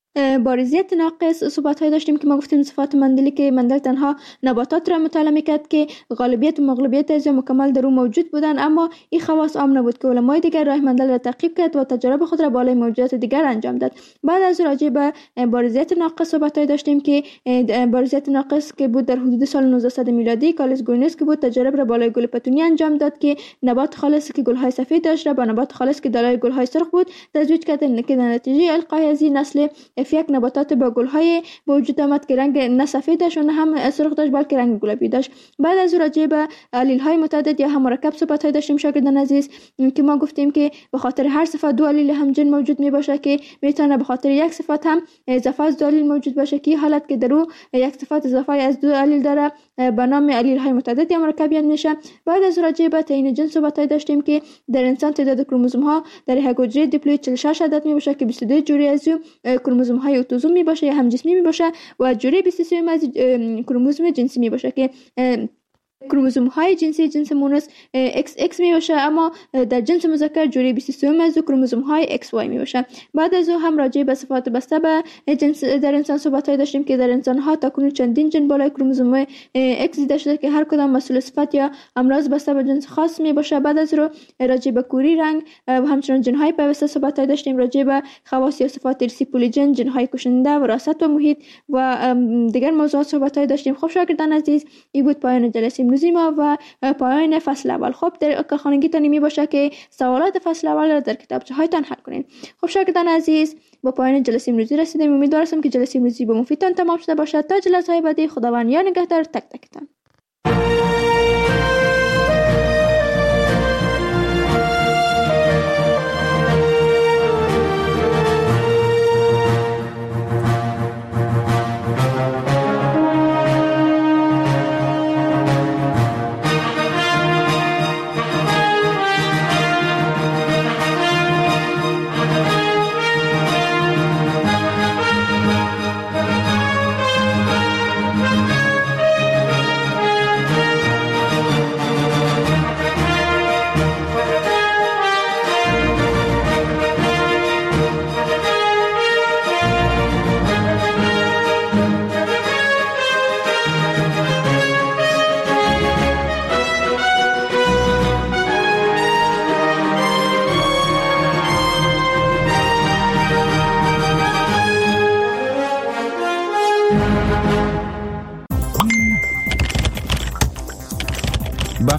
بارزیت ناقص صحبت های داشتیم که ما گفتیم صفات مندلی که مندل تنها نباتات را مطالعه میکرد که غالبیت و مغلوبیت از مکمل در او موجود بودن، اما این خواص عام نبود. که علمای دیگر راه مندل را تعقیب کرد و تجارب خود را بالای موجودات دیگر انجام داد. بعد از راجع به بارزیت ناقص صحبت های داشتیم که بارزیت ناقص که بود در حدود سال 1900 میلادی کارلز گوینز که بود تجارب را بالای گل پتونی انجام داد که نبات خالص که گل های سفید داشت را با نبات خالص که دارای گل های سرخ بود تزویج کرد که در نتیجه القای از این نسل یک نباتات با گل‌های به وجود آمد که رنگ نه سفید داشت و نه هم سرخ داشت بلکه رنگ گلابی داشت. بعد از راجع به علیل‌های متعدد یا هم مرکب صحبت‌های داشتیم شاگردان عزیز که ما گفتیم که به خاطر هر صفت دو علیل همجنس موجود میباشه که میتونه به خاطر یک صفت هم اضافه از دو علیل موجود باشه که حالت که در او یک صفت اضافه از دو علیل داره به نام علیل‌های متعدد یا مرکب یاد میشه. بعد از راجع به تعیین جنس صحبت‌های داشتیم که در انسان تعداد کروموزوم‌ها در یک حجره دیپلوید 46 عدد میباشه که 22 جوری از کروموزوم‌های اتوزوم می باشه یا هم جسمی می باشه و جوری 23 از کروموزوم جنسی می باشه که کروموزوم های جنسی جنس مونس XX می باشه، اما در جنس مذکر جوری 23 از کروموزوم های XY می باشه. بعد از او هم راجع به صفات بسته به جنس در انسان صحبت داشتیم که در انسان ها تاکنون چندین جن بالای کروموزوم X دیده شده که هر کدام مسئول صفت یا امراض بسته به جنس خاص می باشه. بعد از رو راجع به کوری، رنگ و همچنین جن های پیوسته صحبت داشتیم، راجع به خواص یا صفات ارثی پولیجن، جن های کشنده، وراثت و محیط و دیگر موضوعات صحبت داشتیم. خب شاگردان عزیز این بود پایان جلسه امروزی ما و پایان فصل اول. خب در کارخانگیتان می باشه که سوالات فصل اول را در کتابچه هایتان حل کنید. خب شاگردان عزیز با پایان جلسه امروزی رسیدیم. امیدوارم که جلسه امروزی به مفیدتان تمام شده باشد. تا جلسه های بعدی خداوند یار نگهدار تک تکتان.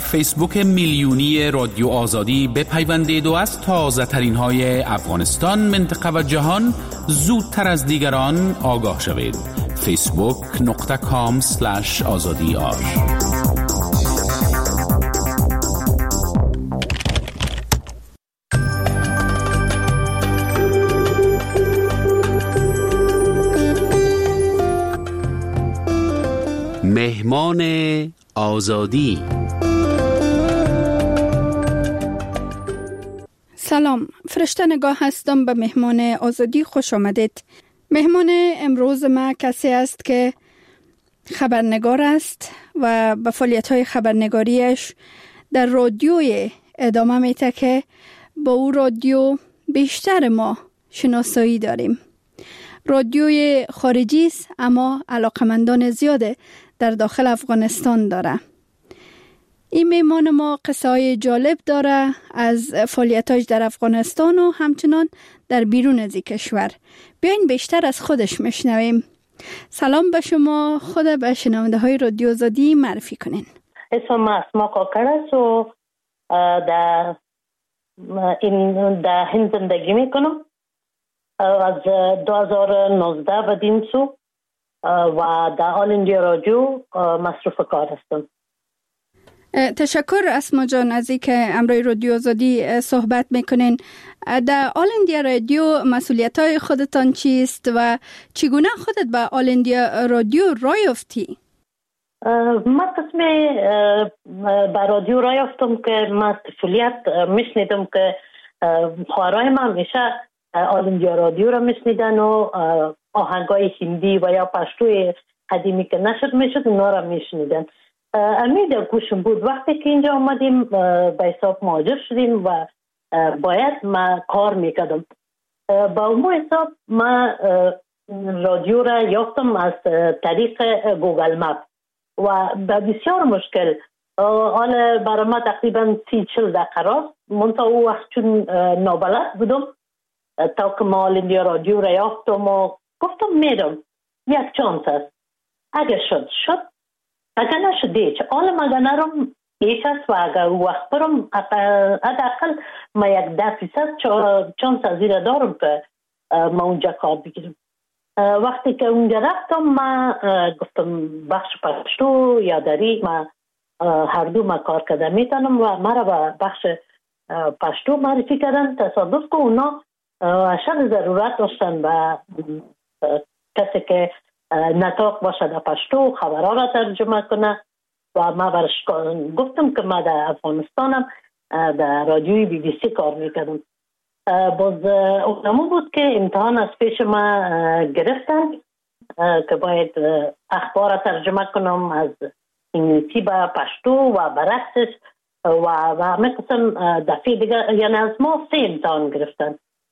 فیسبوک میلیونی رادیو آزادی بپیوندید و از تازه ترین های افغانستان، منطقه و جهان زودتر از دیگران آگاه شوید. facebook.com/azadiar. مهمان آزادی. سلام، فرشته نگاه هستم. به مهمان آزادی خوش آمدید. مهمان امروز ما کسی است که خبرنگار است و به فعالیت‌های خبرنگاریش در رادیوی ادامه میده که با او رادیو بیشتر ما شناسایی داریم. رادیوی خارجی است اما علاقمندان زیاد در داخل افغانستان داره. این مهمان ما قصه های جالب داره از فعالیتاش در افغانستان و همچنان در بیرون از کشور. بیاین بیشتر از خودش میشنویم. سلام به شما، خود به شنونده های رادیو آزادی معرفی کنین. اسمم اسما کاکر است و در هند زندگی میکنم. از 2019 به دین سو و در آل اندیا رادیو مصروف کار هستم. تشکر اسما جان از اینکه امروی رادیو آزادی صحبت میکنین. در آل اندیا رادیو مسئولیت‌های خودتان چیست و چگونه خودت به آل اندیا رادیو راه یافتی؟ من قسم به رادیو راه یافتم که من طفولیت میشنیدم که خواهرای من همیشه آل اندیا رادیو را میشنیدن و آهنگای هندی و یا پشتوی قدیمی که نشد میشد اونا را میشنیدن. امید گوشم بود. وقتی که اینجا آمدیم به حساب مهاجر شدیم و باید ما کار میکردم. با اون حساب ما رادیو را یافتم از طریق گوگل مپ و به بسیار مشکل. حالا برای ما تقریبا 30-40 دقیقه راست. منطقه او وقت چون نابلد بودم تا که ما آل اندیا رادیو را یافتم و گفتم میرم، یک چانس است، اگر شد اگر نشد چه حالا مگه نرم یک است و اگر وقت برم حداقل ما 10% چانس از این دارم که ما اونجا کار بگیرم. وقتی که اونجا رفتم ما گفتم بخش پشتو یا دری ما هر دو ما کار کرده میتونم و ما را به بخش پشتو معرفی کردن. تصادف که اونا اشد ضرورت داشتن و کسی که نطاق باشه در پشتو خبرها را ترجمه کنه و ما برش گفتم که ما در افغانستانم در رادیوی BBC کار میکردم. باز اونمو بود که امتحان از پیش ما گرفتن که باید اخبار را ترجمه کنم از انگلیسی به پشتو و برعکسش و همه قسم. دفعه دیگه یعنی از ما 3 امتحان گرفتن.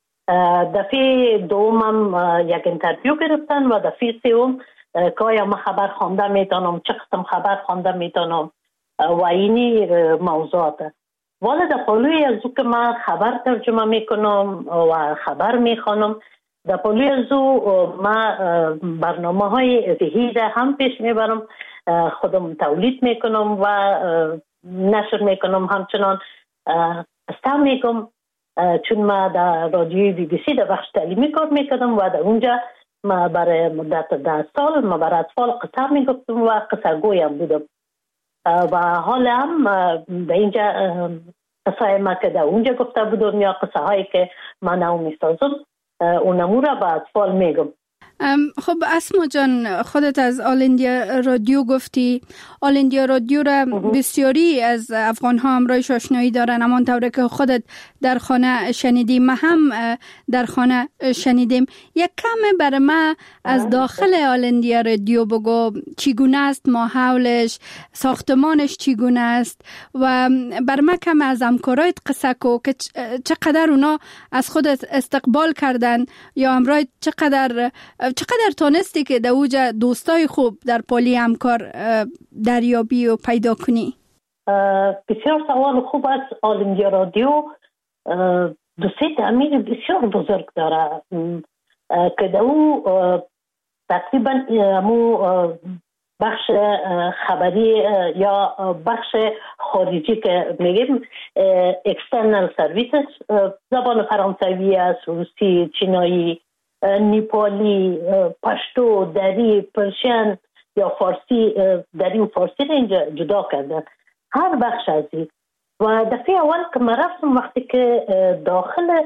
دفعه دومم یک انترویو گرفتن و دفعه سوم که آیا ما خبر خوانده میتونم، چه قسم خبر خوانده میتونم و اینی موضوعات. والا در پلوی از او که من خبر ترجمه میکنم و خبر میخوانم، در پلوی از او من برنامه های ذهیده هم پیش میبرم، خودم تولید میکنم و نشر میکنم، همچنان استعمال میکنم. چون ما در رادیوی BBC در بخش تعلیمی کار میکردم و در اونجا ما برای مدت 10 سال ما برای اطفال قصه میگفتم و قصه گویم بودم و حالا هم در اینجا قصه ما که در اونجا گفته بودم یا قصه هایی که من نو میسازم اونمو را به اطفال میگم. خب اسما جان، خودت از آل اندیا رادیو گفتی. آل اندیا رادیو را بسیاری از افغان ها همراهش آشنایی دارن، اما طوری که خودت در خانه شنیدیم ما هم در خانه شنیدیم. یک کم برای ما از داخل آل اندیا رادیو بگو، چگونه است ماحولش، ساختمانش چگونه است و برای ما کم از همکارایت قصه کو که چقدر اونا از خودت استقبال کردن یا همراهت چقدر تونستی که در اوجا دوستای خوب در پالی همکار دریابی و پیدا کنی؟ بسیار سوال خوب است. آل اندیا رادیو دوستی تعمیر بسیار بزرگ داره که در او تقریبا بخش خبری یا بخش خارجی که میگیم اکسترنال سرویسز، زبان فرانسوی است، روسی، چینایی، نیپالی، پشتو، دری، پرشین یا فارسی. دری و فارسی رو اینجا جدا کردن، هر بخش از این. و دفعه اول که من رفتم، وقتی که داخل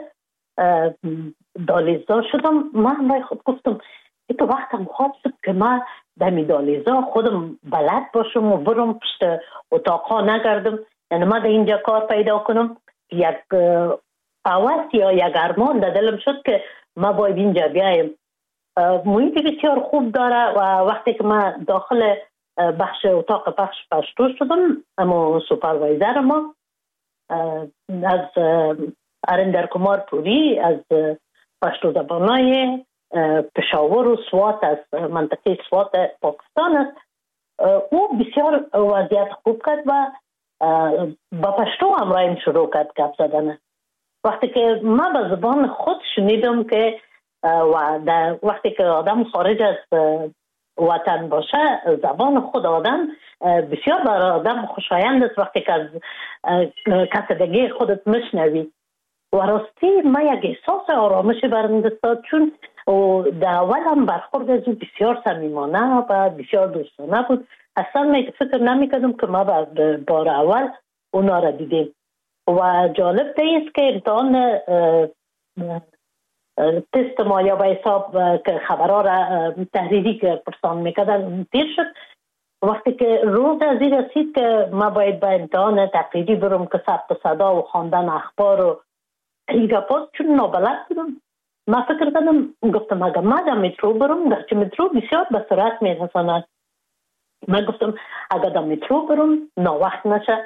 دالیزا شدم، من برای خود گفتم تو وقتم خواب شد که من دمی دالیزا خودم بلد باشم و برم پشت اتاقا نگردم. یعنی من در اینجا کار پیدا کنم. یک آواز یا یک ارمان در دلم شد که ما باید اینجا بیایم. محیط بسیار خوب داره و وقتی که من داخل بخش اتاق بخش پشتو شدم، اما سوپروایزر ما از اریندر کمار پوری از پشتو زبانای پشاور و سوات از منطقه سوات پاکستان است. او بسیار وضعیت خوب کرد و با پشتو همراهیم شروع کرد گپ زدن. وقتی که من به زبان خود شنیدم که وقتی که آدم خارج از وطن باشه، زبان خود آدم بسیار برای آدم خوشایند است. وقتی که از کسدگی خودت میشنوی و راستی من یک احساس آرامش برم داد، چون در اول هم برخورد از او بسیار صمیمانه و بسیار دوستانه بود. اصلا فکر نمی‌کردم که ما بار اول اونا را دیدیم. و جالب است که امتحان تست ما یا به حساب که خبرها را تحریری که پرسان میکردن تیر شد. وقتی که روز از این رسید که ما باید به امتحان تقریری برم که ثبت صدا و خواندن اخبار و این گپا، چون نابلد بودم، ما فکر کردم، گفتم اگر ما در مترو برم، گرچه مترو بسیار به سرعت میرساند، من گفتم اگر در مترو برم ناوقت نشه،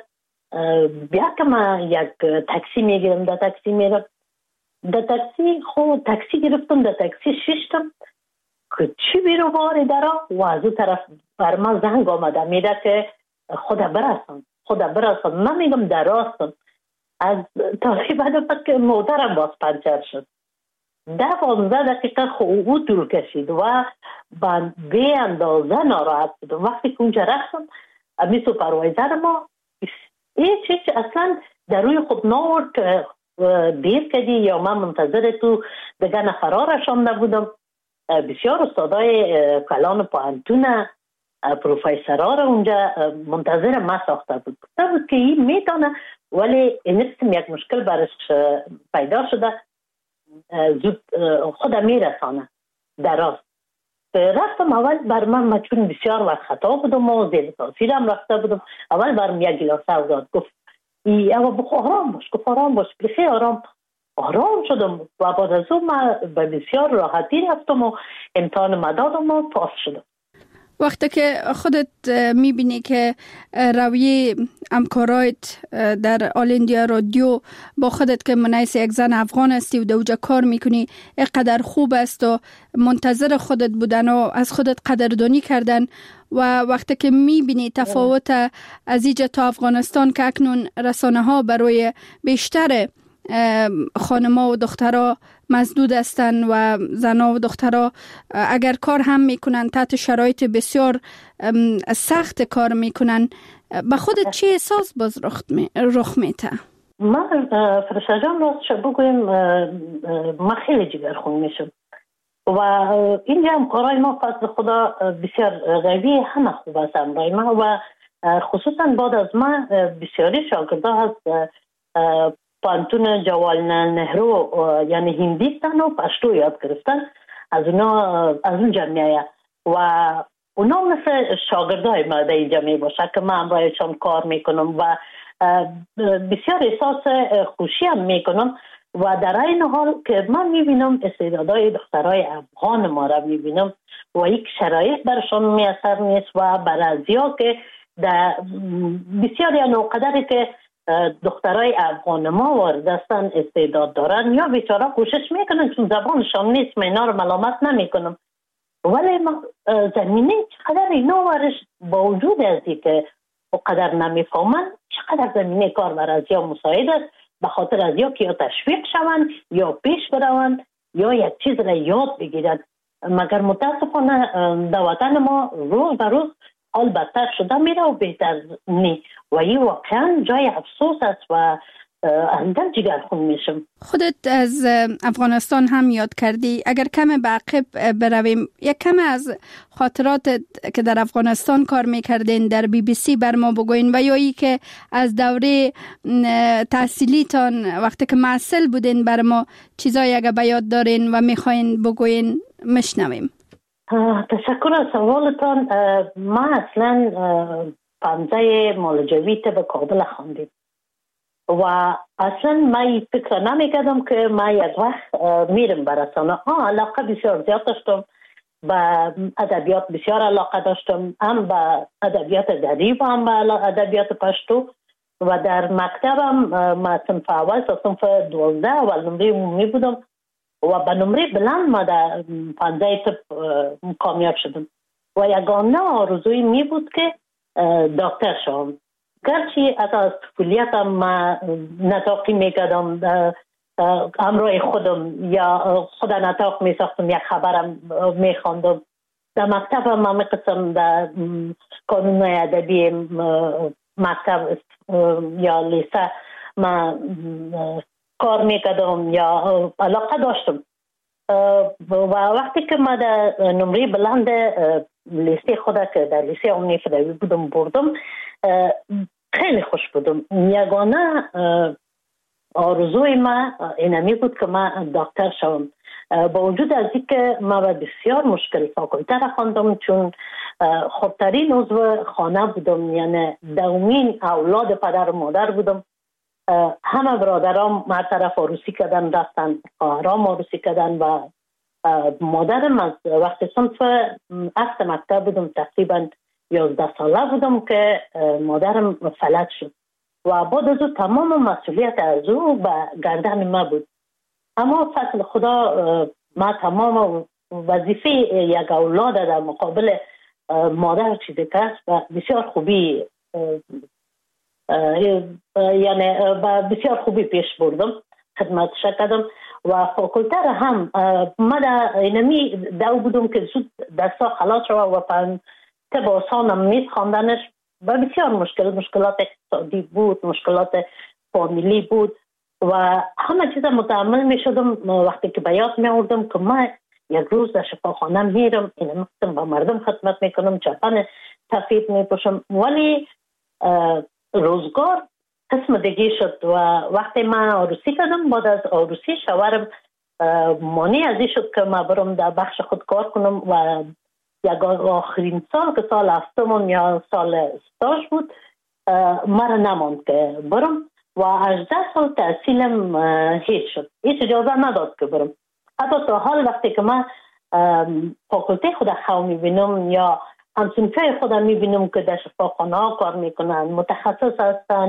بیا که من یک تاکسی میگیرم، در تاکسی میرم. در تاکسی تاکسی گرفتم، در تاکسی ششتم که چی بیرو باری درا و از اون طرف بر من زنگ آمده میده که خدا برسان. من میگم در راستم. از تقریبا که مادرم باز پنچر شد. 10-15 دقیقه او طول کشید و به اندازه ناراحت بودم. وقتی که اونجا رفتم، امی سوپروایزر ما هیچ اصلا در روی خود ناورد که دیر کردی یا من منتظر تو دیگه نفرها رشانده بودم. بسیار استادای کلان پوهنتون، پروفیسرها را اونجا منتظر ما ساخته بود. گفته بود که این میتونه، ولی این قسم یک مشکل برش پیدا شده، زود خود میرسانه در راست. رفتم اول بر من چون بسیار وقت خطا بودم و زیر تاثیرم رفته بودم، اول برم یک گلاسه داد، گفت اما بخو آرام باش، گفت آرام باش، بخی آرام شدم و بعد از اون من به بسیار راحتی رفتم و امتحان مدادم و پاس شدم. وقتی که خودت میبینی که رویه همکارایت در آل اندیا رادیو با خودت که منیس یک زن افغان هستی و دوجا کار میکنی اینقدر خوب است و منتظر خودت بودن و از خودت قدردانی کردن، و وقتی که میبینی تفاوت از اینجا تا افغانستان که اکنون رسانه ها برای بیشتر خانما و دخترها مسدود هستن و زنها و دخترها اگر کار هم میکنن تحت شرایط بسیار سخت کار میکنن، به خودت چه احساس باز رخ میته؟ من فرشته جان راستش بگویم من خیلی جگرخون میشم و اینجا هم کارهای ما فضل خدا بسیار قوی، همه خوب است امرای ما و خصوصا بعد از ما بسیاری شاگرده هست پانتون جواهرلال نهرو یعنی هندیستان و پشتو یاد گرفتن، از اون جمعیه و اونا مثل شاگردای ما در اینجا می باشه که من امرایشان کار میکنم و بسیار احساس خوشی هم میکنم و در این حال که من میبینم استعدادهای دخترای افغان ما را میبینم و یک شرایط برشان میاثر نیست و برازیا که در بسیار یا نوقدری که دخترای افغان ما وارد هستن استعداد دارن یا بیچاره کوشش میکنن چون زبانشان نیست، من اینا رو ملامت نمیکنم، ولی زمینه چقدر اینا ورش با وجود ازی که اقدر نمیفهمن چقدر زمینه کار برازیا مساعد است، به خاطر از یا که یا تشویق شوند یا پیش بروند یا یک چیز را یاد بگیرند. مگر متاسفانه در وطن ما روز به روز حال بدتر شده میره و بهتر نی و این واقعا جای افسوس است و اندر جگرخون میشم. خودت از افغانستان هم یاد کردی، اگر کم به عقب برویم یک کم از خاطرات که در افغانستان کار میکردین در BBC بر ما بگوین و یا ای که از دوره تحصیلیتان وقتی که معسل بودین بر ما چیزایی اگر به یاد دارین و میخواین بگوین مشنویم. تشکر از سوالتان. ما اصلا پانزه مالجویت به کابل خواندیم و اصلا ما فکر نمیکردم که ما یک وقت میرم به رسانه. علاقه بسیار زیاد داشتم، به ادبیات بسیار علاقه داشتم، هم به ادبیات دری و هم به ادبیات پشتو و در مکتبم ما صنف اول تا صنف 12 اول نمره عمومی بودم و به نمره بلند ما در 15 طب کامیاب شدم و یگانه آرزوی می بود که دکتر شوم. گرچه از طفولیتم ما نطاقی میکردم، همراه خودم یا خود نطاق میساختم، یک خبرم میخواندم. در مکتبم ما میقسم در کانون ادبی مکتب یا لیسه ما کار میکردم یا علاقه داشتم و وقتی که ما در نمره بلند لیسه خود که در لیسه عمومی فدایی بودم بردم، خیلی خوش بودم. یگانه آرزوی ما اینمی بود که ما دکتر شوم. با وجود از اینکه ما بسیار مشکل فاکولته را خواندم، چون خودترین عضو خانه بودم، یعنی دومین اولاد پدر و مادر بودم. همه برادرام ما طرف عروسی کردن رفتن، خواهرام عروسی کردن و مادرم از وقتی صنف هفت مکتب بودم تقریبا 11 ساله بودم که مادرم فلج شد و بعد از او تمام مسئولیت از او به گردن ما بود. اما فضل خدا ما تمام وظیفه یک اولاد در مقابل مادر چیزی که است و بسیار خوبی یعنی بسیار خوبی پیش بردم، خدمتش کردم و فاکولته را هم ما در اینمی دو بودم که زود دستا خلاص شد و طب آسانم نیست خواندنش و بسیار مشکلات اقتصادی بود، مشکلات فامیلی بود و همه چیز متحمل می شدم. وقتی که به یاد می آوردم که ما یک روز در شفاخانه میرم، این با مردم خدمت میکنم، چپن سفید میپوشم، ولی روزگار قسم دیگه شد و وقتی من عروسی کردم، بعد از عروسی شوهرم مانع از این شد که من برم در بخش خود کار کنم و یک آخرین سال که سال هفتم یا سال استاژ بود مرا نماند که برم و 18 سال تحصیلم هیچ شد، هیچ اجازه نداد که برم. حتی تا حال وقتی که من فاکولته خود خواه میبینم یا همسنفه خود میبینم که در شفاخانه ها کار میکنن، متخصص هستن،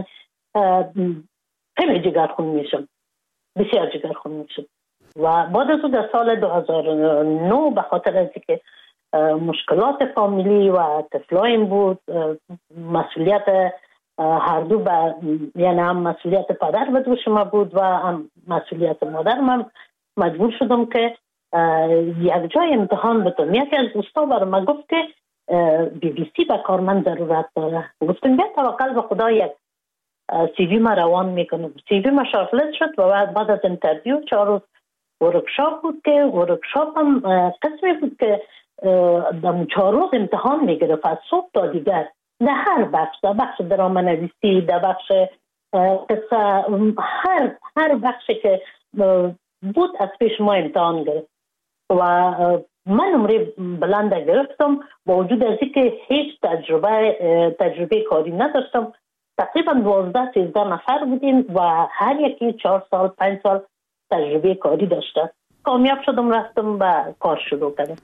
خیلی جگرخون میشم، بسیار جگرخون میشم. و بعد از در سال 2009 به خاطر از که مشکلات فامیلی و طفلایم بود، مسئولیت هر دو یعنی هم مسئولیت پدر به دوش ما بود و هم مسئولیت مادر من، مجبور شدم که یک جای امتحان بتونم. یکی از دوستا برای من گفت که BBC به کار من ضرورت داره. گفتم بیا توکل به خدا، یک CV ما روان میکنم. CV ما شارتلیست شد و بعد از انترویو 4 روز ورکشاپ بود که ورکشاپ هم قسمی بود که 4 روز امتحان میگرفت از صبح تا دیگر در هر بخش، در بخش درام نویسی، در بخش قصه، هر بخشی که بود از پیش ما امتحان گرفت و من نمره بلند گرفتم با وجود از اینکه هیچ تجربه کاری نداشتم. تقریبا 12-13 نفر بودیم و هر یکی 4 سال 5 سال تجربه کاری داشته. کامیاب شدم، رفتم و کار شروع کردم.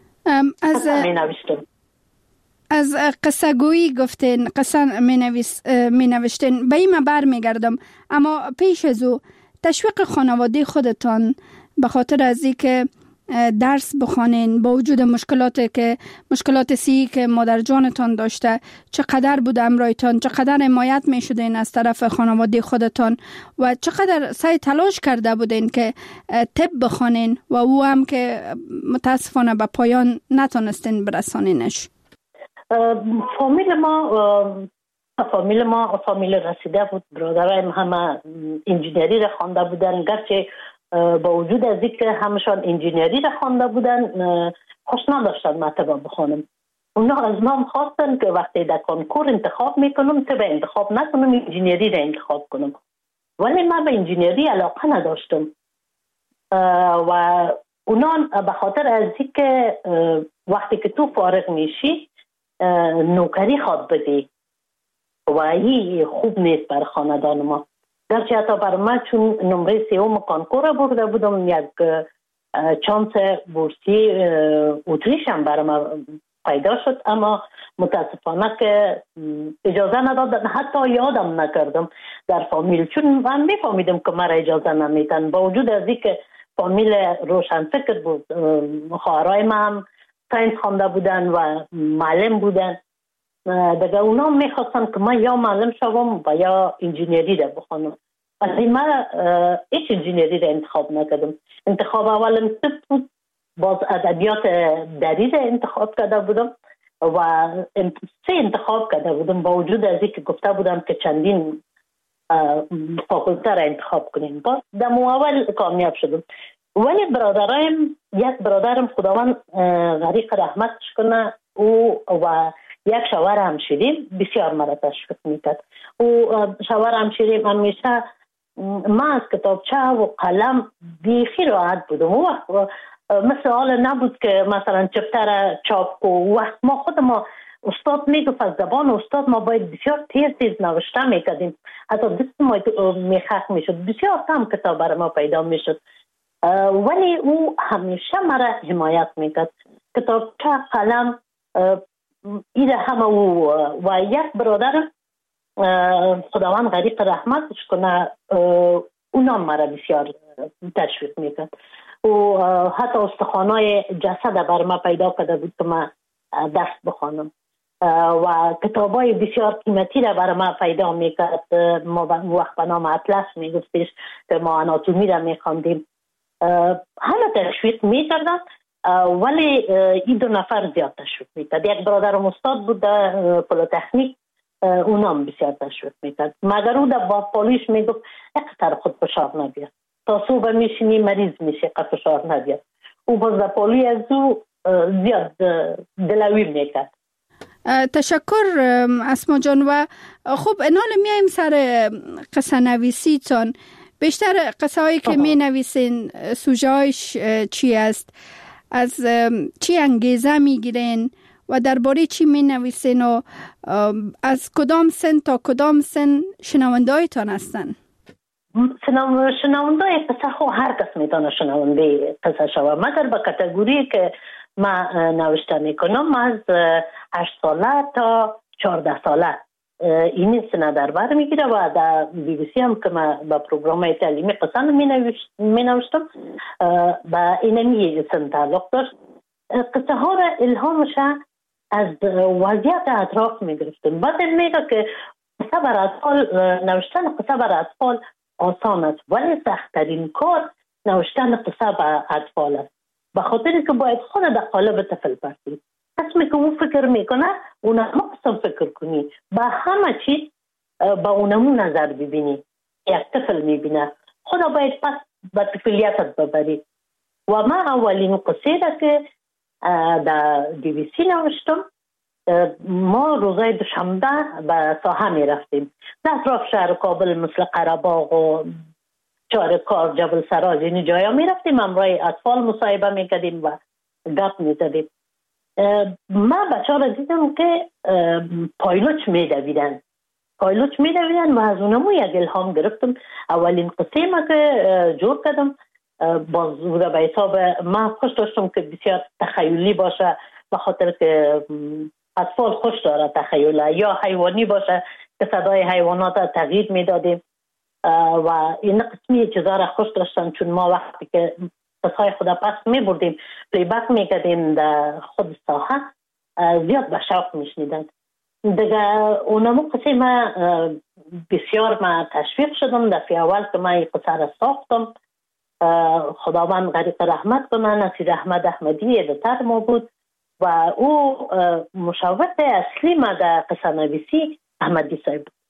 از قصه گویی گفتین، قصه می نوشتین، به این بر می گردم. اما پیش از او تشویق خانواده خودتان به خاطر از این که درس بخوانین با وجود مشکلات سی که مادر جانتان داشته، چقدر بود امرایتان، چقدر حمایت می شدین از طرف خانواده خودتان و چقدر سعی تلاش کرده بودین که طب بخوانین و او هم که متاسفانه به پایان نتونستین برسانینش؟ فامیل ما فامیل رسیده بود. برادرای همه انجینری را خوانده بودن، گرچه با وجود از اینکه همشان انجینری را خوانده بودن خوش نداشتن مطلب بخونم. اونا از ما خواستن که وقتی در کنکور انتخاب میکنم طب انتخاب نکنم، انجینری را انتخاب کنم. ولی من به انجینری علاقه نداشتم و اونا به خاطر از اینکه وقتی که تو فارغ میشی نوکری خواد بدی و این خوب نیست بر خاندان ما. گرچه حتی بر من چون نمره 3 کنکور برده بودم، یک چانس بورسی اتریش هم بر من پیدا شد، اما متاسفانه که اجازه ندادن، حتی یادم نکردم در فامیل، چون من میفهمیدم که مرا اجازه نمیدن. با وجود از اینکه فامیل روشن فکر بود، خواهرای من هم ساینس خوانده بودن و معلم بودن، دیگه اونا میخواستن که من یا معلم شوم و یا انجینری را بخونم. ولی من هیچ انجینری را انتخاب نکردم. انتخاب اولم طب بود، باز ادبیات دری را انتخاب کرده بودم و 3 انتخاب کرده بودم، با وجود از اینکه گفته بودم که چندین فاکولته را انتخاب کنیم. باز در اول کامیاب شدم. ولی یک برادرم خداوند غریق رحمتش کنه، او و یک شوهر همشیریم بسیار مرا تشویق میکرد. او شوهر همشیریم همیشه من از کتابچه و قلم بیخی راحت بودم. او وقت مثل حال نبود که مثلا چپتر چاپ کو. وقت ما خود ما استاد میگفت از زبان استاد ما باید بسیار تیز نوشته میکردیم، حتی دست ما میخک میشد، بسیار کم کتاب برای ما پیدا میشد. ولی او همیشه مرا حمایت میکرد. کتابچه قلم ایره همه او و یک برادر خداوند غریق رحمتش کنه، اونا مرا بسیار تشویق میکرد. و حتی استخوانای جسد بر ما پیدا کرده بود که من دست بخوانم و کتابای بسیار قیمتی را بر ما پیدا میکرد. ما وقت به نام اطلس میگفتش که ما آناتومی را میخواندیم. همه تشویق میکردن، ولی این 2 نفر زیاد تشویق میکرد. یک برادرم استاد بود در پلیتکنیک، اونام بسیار تشویق میکرد، مگر او در پالیش میگفت اقتر خود فشار نبید، تا صبح میشینی مریض میشه، قد فشار نبید. او باز در پالی از او زیاد دلوی میکرد. تشکر اسما جان. و خب انال میایم سر قصه نویسی تان. بیشتر قصه هایی که می نویسین سوژه هایش چی است؟ از چی انگیزه می گیرین و درباره چی می نویسین و از کدام سن تا کدام سن شنونده هایتان هستن؟ شنونده قصه خو هر کس میتونه شنونده قصه شوه، مگر به کاتگوری که من نوشته میکنم از 8 ساله تا 14 ساله این سنه در بر میگیره و در BBC هم که من با پروگرام تعلیمی قصه می نوشتم با اینمی سن تعلق داشت. قصه ها را الهامش از وضعیت اطراف می گرفتم. بعد میگه که قصه بر اطفال، نوشتن قصه بر اطفال آسان است، ولی سخت‌ترین کار نوشتن قصه بر اطفال است، به خاطر که باید خود در قالب طفل باشی. قسمی که او فکر میکنه اونم قسم فکر کنی، با همه چیز با اونمو نظر ببینی. یک طفل میبینه، خدا باید پس به طفلیتت ببری. و من اولین قصه را که در BBC نوشتم، ما روزای دوشنبه به ساحه میرفتیم در اطراف شهر کابل، مثل قره‌باغ و چارکار، جبل سراج، این جایا میرفتیم، همراه اطفال مصاحبه میکردیم و گپ میزدیم. من بچه ها را دیدم که پایلوچ میدویدن و از اونمو یک الهام گرفتم. اولین قصه ما که جور کردم باز بوده به حساب من خوش داشتم که بسیار تخیلی باشه، به خاطر که اطفال خوش داره تخیله، یا حیوانی باشه که صدای حیوانات تغییر میدادیم و این قسمی چیزا را خوش داشتن، چون ما وقتی که قصای خدا پس میبردیم پلیبک میکردیم در خود ساحه، زیاد به شوق میشنیدن دیگه. اونمو قصه ما بسیار ما تشویق شدم. دفعه اول که ما این قصه را ساختم، خداوند غریق رحمت کنه، نصیر احمد احمدی ادیتور ما بود و او مشاور اصلی ما در قصه نویسی احمدی صاحب بود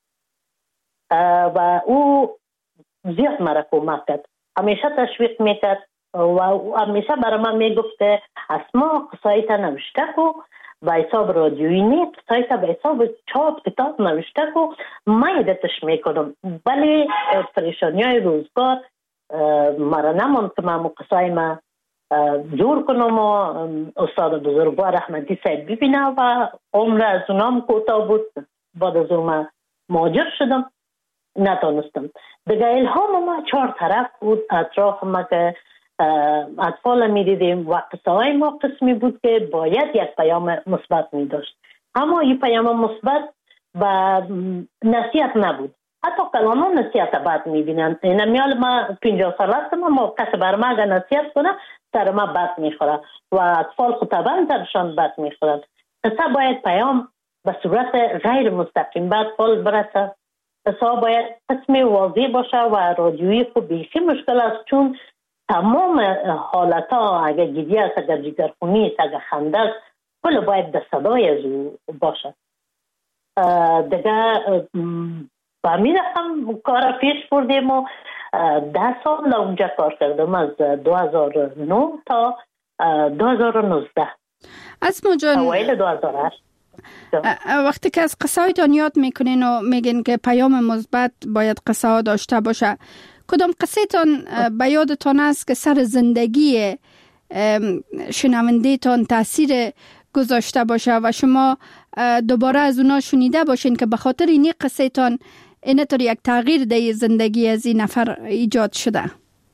و او زیاد مرا کمک کرد، همیشه تشویق میکرد و همیشه برای من میگفت که اسما قصایت نوشته کو به حساب رادیویی نیست، قصایت به حساب چاپ کتاب نوشته کو، من ایدتش میکنم. ولی پریشانی های روزگار مرا نماند که من قصای ما جور کنم و استاد بزرگوار احمدی صاحب ببینه و عمر از اونام کوتاه بود. بعد از اون مهاجر شدم، نتونستم. دیگه الهام ما 4 طرف بود اطراف ما که اطفال می دیدیم و قصه های ما قسمی بود که باید یک پیام مثبت می داشت، اما این پیام مثبت و نصیحت نبود. حتی کلاما نصیحت بد می بینن. این میال ما 50 سال هستم، ما کسی بر ما اگر نصیحت کنه سر ما بد می خوره و اطفال خطبان سرشان بد می خورند. قصه باید پیام به صورت غیر مستقیم به اطفال برسه. قصه باید قسم واضح باشه و رادیویی خب بیخی مشکل است، چون تمام حالت ها اگر گیری است، اگر جگرخونی است، اگر خنده است، کل باید در صدای از او باشه. دیگه با می رقم کار پیش بردیم و 10 سال اونجا کار کردم، از 2009 تا 2019. اسما جان، اوایل 2008 وقتی که از قصه هایتان یاد میکنین و میگین که پیام مثبت باید قصه ها داشته باشه، کدام قصه تان به یادتان است که سر زندگی شنونده تان تاثیر گذاشته باشه و شما دوباره از اونا شنیده باشین که به خاطر این قصه تان اینطور یک تغییر در زندگی از این نفر ایجاد شده؟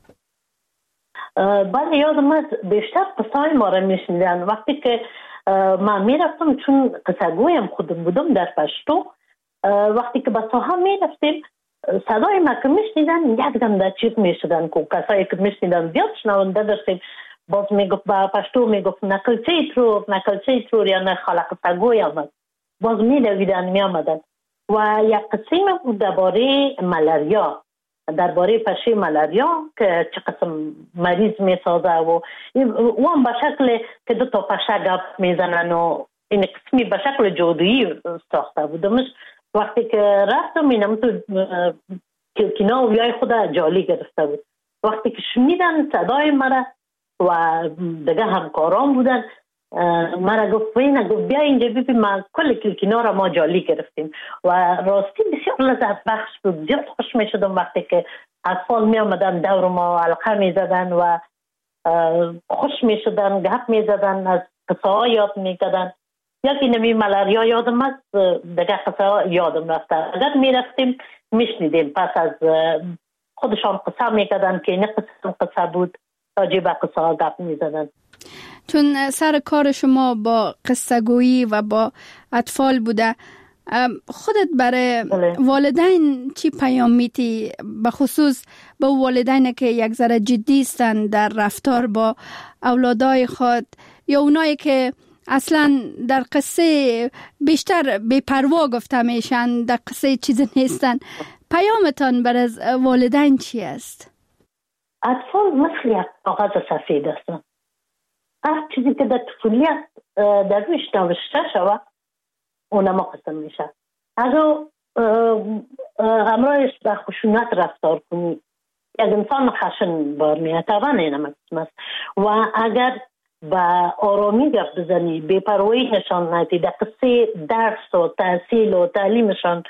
بله، یادم است بیشتر قصه های ما را میشنیدن. وقتی که من میرفتم، چون قصه گویم خودم بودم در پشتو، وقتی که به ساحه میرفتیم صدای ما که میشنیدن یک دم در چیز میشدن که کسایی که میشنیدن زیاد شنونده داشتیم. باز میگفت با پشتو میگفت نکلچه ترور یا نه خالق قصه گوی آمد، باز میدویدن میامدن. و یک قصه بود درباره ملاریا، درباره پشه ملاریا که چه قسم مریض میسازه و هم به شکل که 2 تا پشه گپ میزنن و این قسمی به شکل جادویی ساخته بودمش. وقتی که رفتم اینم تو کلکینا و بیای خود جالی گرفته بود. وقتی که شنیدن صدای مرا و دیگه همکاران بودن، مرا گفت بیا اینجا ببین ما کل کلکینا را ما جالی گرفتیم و راستی بسیار لذت بخش بود. زیاد خوش می شدم وقتی که اطفال می آمدن دور ما حلقه می زدن و خوش می شدن، گپ می زدن، از قصه ها یاد می کردن. یکی نمی ملاریا یادم است، دیگه قصه ها یادم رفته. اگر می رفتیم می شنیدیم، پس از خودشان قصه می کردن که این قصه بود، راجع به قصه ها گپ می زدن. چون سر کار شما با قصه گویی و با اطفال بوده، خودت برای والدین چی پیام میتی؟ به خصوص با والدین که یک ذره جدی هستن در رفتار با اولادای خود، یا اونایی که اصلا در قصه بیشتر بی‌پروا گفته میشن، در قصه چیزی نیستن، پیامتان برای والدین چی است؟ اطفال مثل یک کاغذ سفید هستن. هر چیزی که در طفولیت در روش نوشته شود اونما قسم میشه. اگر همراهش به خشونت رفتار کنی، یک انسان خشن بار میاد، طبعا اینما قسم است. و اگر با آرامی گفت بزنی، بی‌پروایی نشان ندی، در قصه درس و تحصیل و تعلیمشان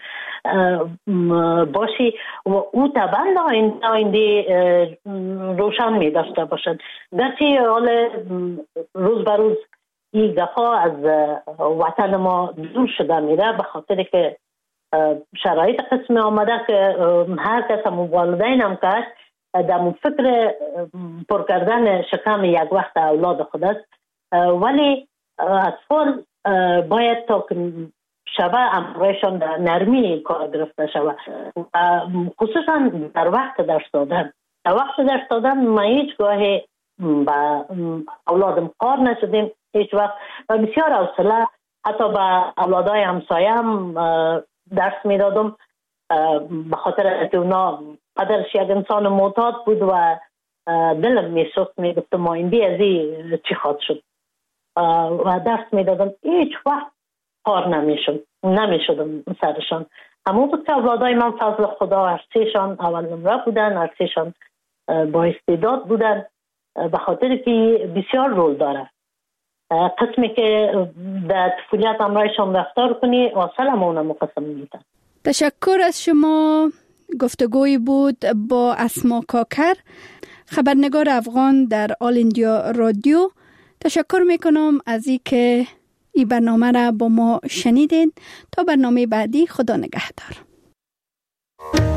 باشی و او طبعا آینده روشن می داشته باشد. گرچه حال روز به روز این گفا از وطن ما دور شده میره، به خاطر که شرایط قسم آمده که هر کس والدین هم که در فکر پر کردن شکم یک وقت اولاد خود است، ولی اطفال باید تا که شبه امرایشان در نرمی کار گرفته شود، خصوصا در وقت درس دادن. در وقت درس دادن ما هیچ گاهی با اولادم کار نشدیم هیچ وقت و بسیار حوصله حتی با اولادای همسایه هم درس می دادم، به خاطر که اونا قدرش یک انسان معتاد بود و دلم می سوخت، می گفتم آینده از این چی خواهد شد. و درس میدادم، هیچ وقت کار نمیشدم سرشان. همون بود که اولادای من فضل خدا هرسیشان اول نمره بودن، هرسیشان با استعداد بودن، به خاطر که بسیار رول داره. قسمی که در طفولیت امرایشان رفتار کنی واصل همونه مقسم میدن. تشکر از شما. گفتگوی بود با اسما کاکر، خبرنگار افغان در آل اندیا رادیو. تشکر میکنم از این که این برنامه را با ما شنیدین. تا برنامه بعدی، خدا نگهدار.